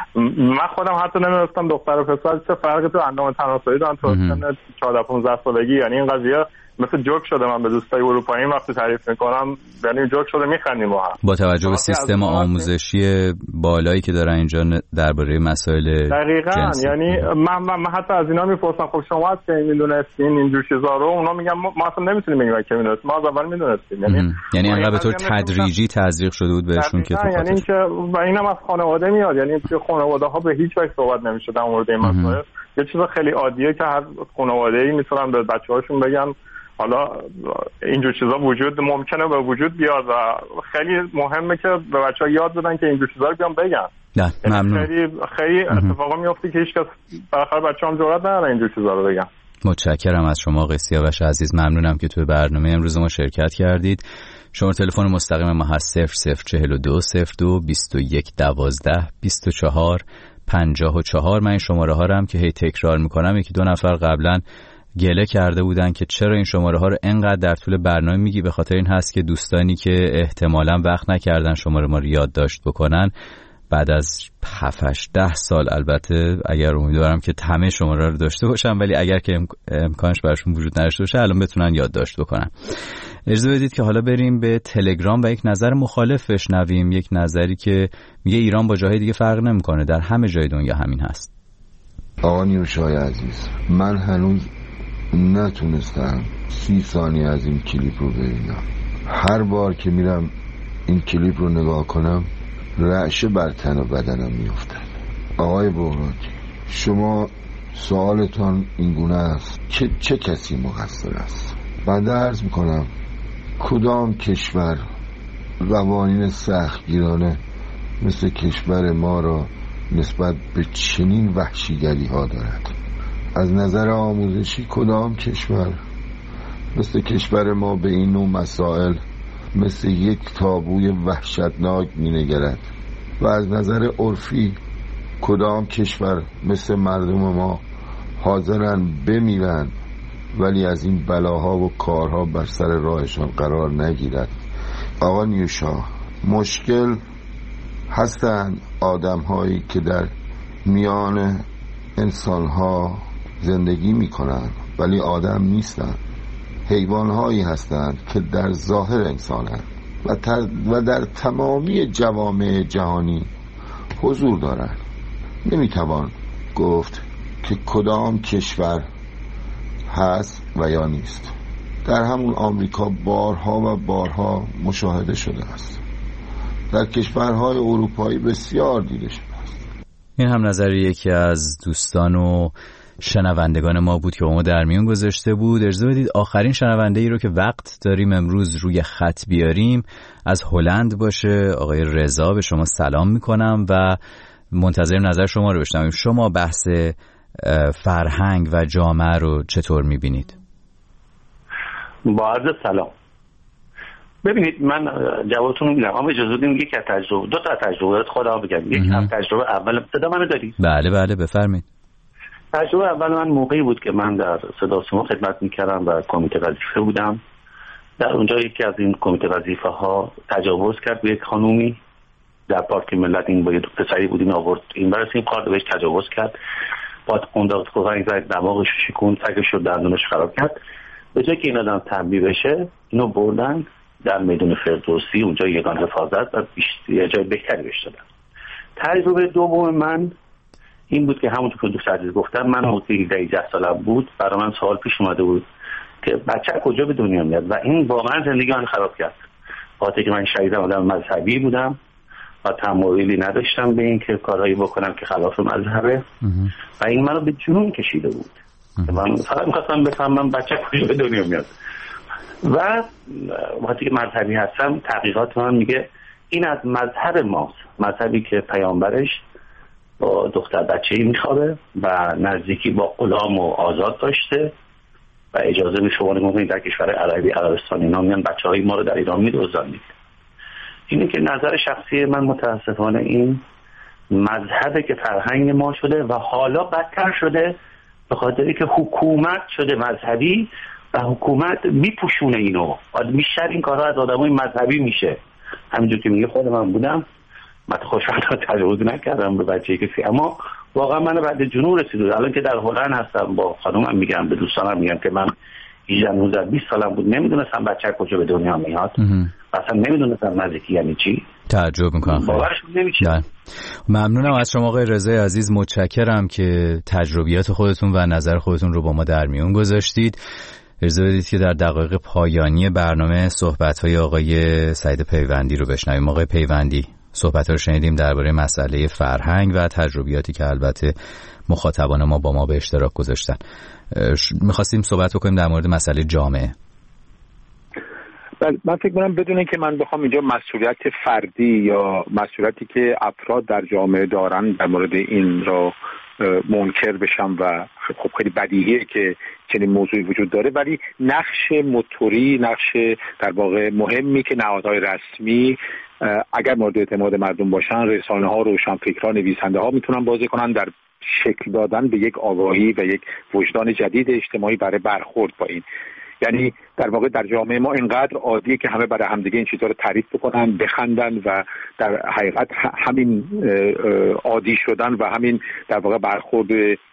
من خودم حتی نمی‌دونستم دختر و پسر چه فرقی تو اندام تناسلی دارن تو سن چهارده پانزده سالگی. یعنی این قضیه مثل جوک شده، من به دوستای اروپایی وقتی تعریف میکنم یعنی جوک شده میخندیم با هم. با توجه به سیستم آموزشی بالایی که دارن اینجا درباره مسائل دقیقاً جنسی. یعنی من, من, من حتی از اینا میپرسم خب شما از که میدونستین اینجور چیزا رو؟ اونا میگن ما اصلا نمیتونیم بگیم که میدونستیم، ما از اول میدونستیم. یعنی یعنی انقدر به طور تدریجی تزریق شده بود بهشون که تو یعنی اینکه و اینم از خانواده میاد، یعنی تو خانواده ها به هیچ وجه صحبت نمیشه در مورد این مسائل. یه چیز خیلی عادیه که هر خانواده‌ای میتونن به بچه‌هاشون بگن حالا اینجور چیزا وجود ممکنه به وجود بیاد و خیلی مهمه که به بچه‌ها یاد بدن که اینجور چیزا رو بیان بگن. نه ممنون. خیلی خیلی اتفاقا میفته که هیچکس بالاخره بچه‌ها جرئت نداره اینجور چیزا رو بگن. متشکرم از شما آقای سیاوش عزیز، ممنونم که توی برنامه امروز ما شرکت کردید. شماره تلفن مستقیم ما هست صفر صفر چهل و دو صفر دو بیست و یک دوازده بیست و چهار پنجاه و چهار. من این شماره ها رو هم که هی تکرار میکنم، یکی دو نفر قبلا گله کرده بودن که چرا این شماره ها رو انقدر در طول برنامه میگی. به خاطر این هست که دوستانی که احتمالاً وقت نکردن شماره ما رو یادداشت بکنن بعد از هفت ده سال، البته اگر امیدوارم که همه شماره رو داشته باشن، ولی اگر که امکانش براشون وجود نداشته باشه الان بتونن یادداشت بکنن. اجازه بدید که حالا بریم به تلگرام و یک نظر مخالف بشنویم، یک نظری که میگه ایران با جاهای دیگه فرق نمیکنه، در همه جای دنیا همین هست. آقا نیوشای عزیز، من هنوز نتونستم سی ثانیه از این کلیپ رو ببینم. هر بار که میرم این کلیپ رو نگاه کنم رعشه بر تن و بدنم میافتد. آقای بهراتی، شما سوالتان اینگونه است که چه کسی مقصر است؟ بنده عرض میکنم کدام کشور قوانین سختگیرانه مثل کشور ما را نسبت به چنین وحشیگری ها دارد؟ از نظر آموزشی کدام کشور مثل کشور ما به این نوع مسائل مثل یک تابوی وحشتناک می نگرد؟ و از نظر عرفی کدام کشور مثل مردم ما حاضرن بمیرن ولی از این بلاها و کارها بر سر راهشان قرار نگیرد؟ آقا نیوشا، مشکل هستند آدم هایی که در میان انسان ها زندگی می کنند ولی آدم نیستند. حیوان هایی هستند که در ظاهر انسانند و, و در تمامی جوامع جهانی حضور دارند. نمی توان گفت که کدام کشور هست و یا نیست. در همون آمریکا بارها و بارها مشاهده شده است، در کشورهای اروپایی بسیار دیده شده است. این هم نظر یکی از دوستان و شنوندگان ما بود که ما در میون گذاشته بود. اجازه بدید آخرین شنونده ای رو که وقت داریم امروز روی خط بیاریم از هلند باشه. آقای رضا، به شما سلام میکنم و منتظر نظر شما رو بشنویم. شما بحث فرهنگ و جامعه رو چطور میبینید؟ با عرض سلام. ببینید من جوابتون رو میدم، اما اجازه بدید یک از تجربه دو تا تجربه خودم بگم. یک از تجربه اول، صدا منو دارید؟ بله بله بفرمایید. تجربه اول من موقعی بود که من در صدا سیما خدمت میکردم و کمیته وظیفه بودم. در اونجا یکی از این کمیته وظیفه ها تجاوز کرد به یک خانومی در پارک ملت. این با یه پسری بود، این آورد این برسیم کارد بهش تجاوز کرد، بعد قنداق کوزنگ زد، دماغش شکوند، سگش رو دندونش خراب کرد. به جای که این آدم تنبیه بشه اینو بردن در میدان فردوسی، اونجا یگان حفاظت و یه جای بهتری بهش دادن. تجربه دوم من این بود که همونطور که دوست عزیز گفتم، من موقعی هجده سالم بود برای من سوال پیش اومده بود که بچه کجا به دنیا میاد و این واقعا زندگی من خراب کرد. خاطر که من شدیداً آدم مذهبی بودم و تمایلی نداشتم به این که کارهایی بکنم که خلاف مذهبه و این منو به جنون کشیده بود. من فقط می‌خواستم بفهمم بچه کجا به دنیا میاد و وقتی که مذهبی هستم تحقیقات من میگه این از مذهب ماست، مذهبی که پیامبرش با دختر بچه‌ای میخوابه و نزدیکی با غلام و آزاد داشته و اجازه می شما نمی‌کنید در کشور عربی عربستان اینا میان بچه‌های ما رو در ایران می‌دزدند. اینه که نظر شخصی من متاسفانه این مذهبی که فرهنگ ما شده و حالا بدتر شده به خاطری که حکومت شده مذهبی و حکومت میپوشونه اینو. بیشتر این کارها از آدمای مذهبی میشه. همینجور که میگه خود من بودم من خوشحالم تجاوز نکردم به بچه‌ای کسی، اما واقعا من بعد جنون رسید. الان که در هلند هستم با خانومم میگم به دوستانم میگم که من هجده نوزده بیست سالم بود نمیدونستم بچه کجا به دنیا میاد، اصلا نمیدونستم نزدیکی یعنی چی. تعجب میکنم. باورش نمیشه. ممنونم از شما آقای رضای عزیز، متشکرم که تجربیات خودتون و نظر خودتون رو با ما در میون گذاشتید. اجازه بدید که در دقایق پایانی برنامه صحبت‌های آقای سعید پیوندی رو بشنویم. آقای پیوندی، صحبت‌ها رو شنیدیم درباره مسئله فرهنگ و تجربیاتی که البته مخاطبان ما با ما به اشتراک گذاشتن. می‌خواستیم صحبت بکنیم در مورد مسئله جامعه. بله، من فکر می‌کنم بدون اینکه من بخوام اینجا مسئولیت فردی یا مسئولیتی که افراد در جامعه دارن در مورد این را منکر بشم و خب خیلی بدیهیه که چنین موضوعی وجود داره، ولی نقش موتوری، نقش در واقع مهمی که نهادهای رسمی اگر مورد اعتماد مردم باشن، رسانه ها، روشنفکران، نویسنده ها میتونن بازی کنن در شکل دادن به یک آگاهی و یک وجدان جدید اجتماعی برای برخورد با این. یعنی در واقع در جامعه ما اینقدر عادیه که همه برای همدیگه این چیزا رو تعریف بکنن، بخندن و در حقیقت همین عادی شدن و همین در واقع برخورد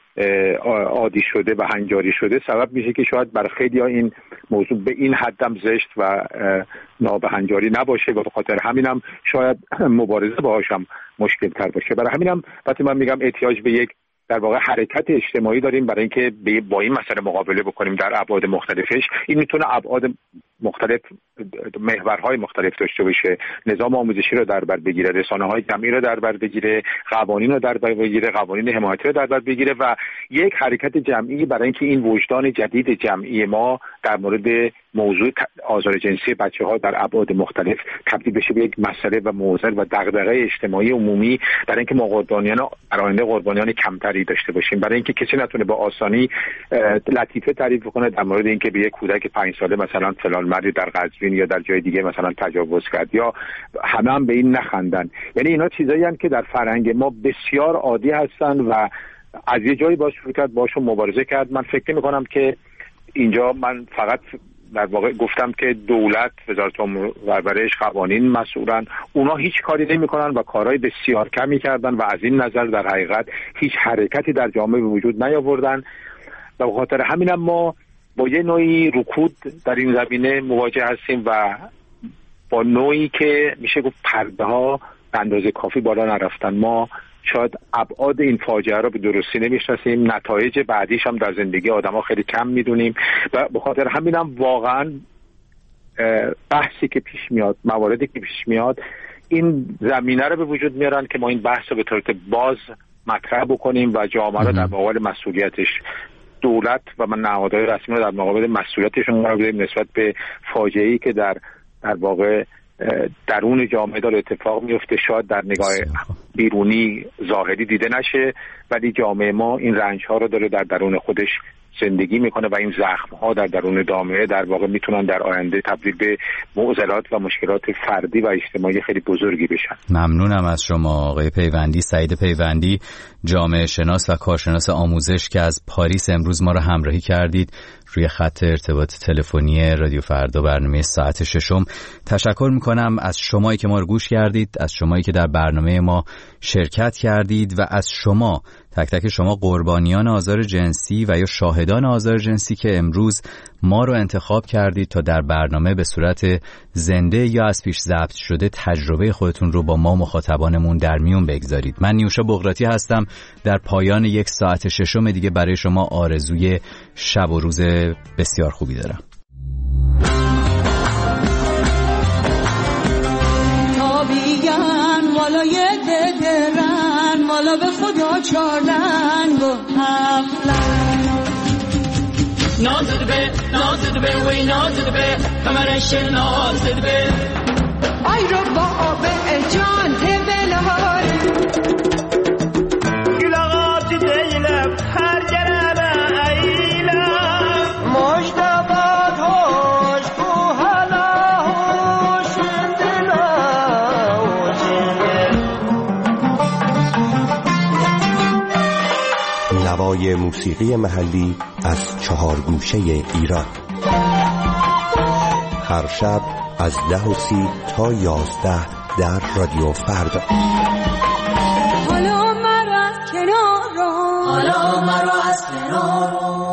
عادی شده و هنجاری شده سبب میشه که شاید برای خیلی‌ها این موضوع به این حدم زشت و نابهنجاری نباشه و به خاطر همینم شاید مبارزه باهاشم مشکل تر باشه. برای همینم وقتی من میگم احتیاج به یک در واقع حرکت اجتماعی داریم برای اینکه با این مسئله مقابله بکنیم در ابعاد مختلفش. این میتونه ابعاد مختلف، محورهای مختلف داشته باشه. نظام آموزشی رو در بر بگیره، رسانه‌های جمعی رو در بر بگیره، قوانین رو در بر بگیره، قوانین حمایتی رو در بر بگیره و یک حرکت جمعی برای اینکه این وجدان جدید جمعی ما در مورد موضوع آزار جنسی بچه‌ها در ابعاد مختلف تبدیل بشه به یک مسئله و موضوع و دغدغه اجتماعی عمومی، برای اینکه ما قربانیان در آینده قربانیان کمتری داشته باشیم، برای اینکه کسی نتونه با آسانی لطیفه تعریف کنه در مورد اینکه به یک کودک پنج ساله مثلا فلان مردی در قزوین یا در جای دیگه مثلا تجاوز کرد یا همه هم به این نخندن. یعنی اینا چیزایی هستند که در فرهنگ ما بسیار عادی هستن و از یه جایی باش فکر کرد باشون مبارزه کرد. من فکر می‌کنم که اینجا من فقط در واقع گفتم که دولت، وزارت امور پرورش، قوانین مسئولن، اونا هیچ کاری نمی‌کنن و کارهای بسیار کمی کردن و از این نظر در حقیقت هیچ حرکتی در جامعه به وجود نیاوردن و به خاطر همینم ما با یه نوعی رکود در این زمینه مواجه هستیم و با نوعی که میشه گفت پرده ها به اندازه کافی بالا نرفتن. ما شاید ابعاد این فاجعه رو به درستی نمیشناسیم، نتایج بعدیش هم در زندگی آدم ها خیلی کم میدونیم و به خاطر همینم واقعا بحثی که پیش میاد، مواردی که پیش میاد این زمینه رو به وجود میارن که ما این بحث رو به طور باز مطرح بکنیم و جامعه رو در مقابل مسئولیتش، دولت و من نهادهای رسمی رو در مقابل مسئولیتشون قرار بدیم نسبت به فاجعه‌ای که در در واقع درون جامعه داره اتفاق میفته. شاید در نگاه بیرونی ظاهری دیده نشه ولی جامعه ما این رنج‌ها رو داره در درون خودش زندگی میکنه و این زخم‌ها در درون جامعه در واقع میتونن در آینده تبدیل به معضلات و مشکلات فردی و اجتماعی خیلی بزرگی بشن. ممنونم از شما آقای پیوندی، سعید پیوندی، جامعه شناس و کارشناس آموزش که از پاریس امروز ما رو همراهی کردید روی خط ارتباط تلفنی رادیو فردا برنامه ساعت ششم. تشکر میکنم از شمایی که ما رو گوش کردید، از شمایی که در برنامه ما شرکت کردید و از شما تک تک شما قربانیان آزار جنسی و یا شاهدان آزار جنسی که امروز ما رو انتخاب کردید تا در برنامه به صورت زنده یا از پیش ضبط شده تجربه خودتون رو با ما مخاطبانمون در میون بگذارید. من نیوشا بغراتی هستم. در پایان یک ساعت ششم دیگه برای شما آرزوی شب و روز بسیار خوبی دارم. چارلنگ و هفلنگ نازد به نازد به وی نازد به کمرش نازد به آی رو با به جان تبلهار گلاغات دیلم هر گرم ایلم مجدبات هوش کو حالا هوش دلا نوای موسیقی محلی از چهار گوشه ایران هر شب از ده و سی تا یازده در رادیو فردا. حالا مرا از کنار حالا مرا از کنار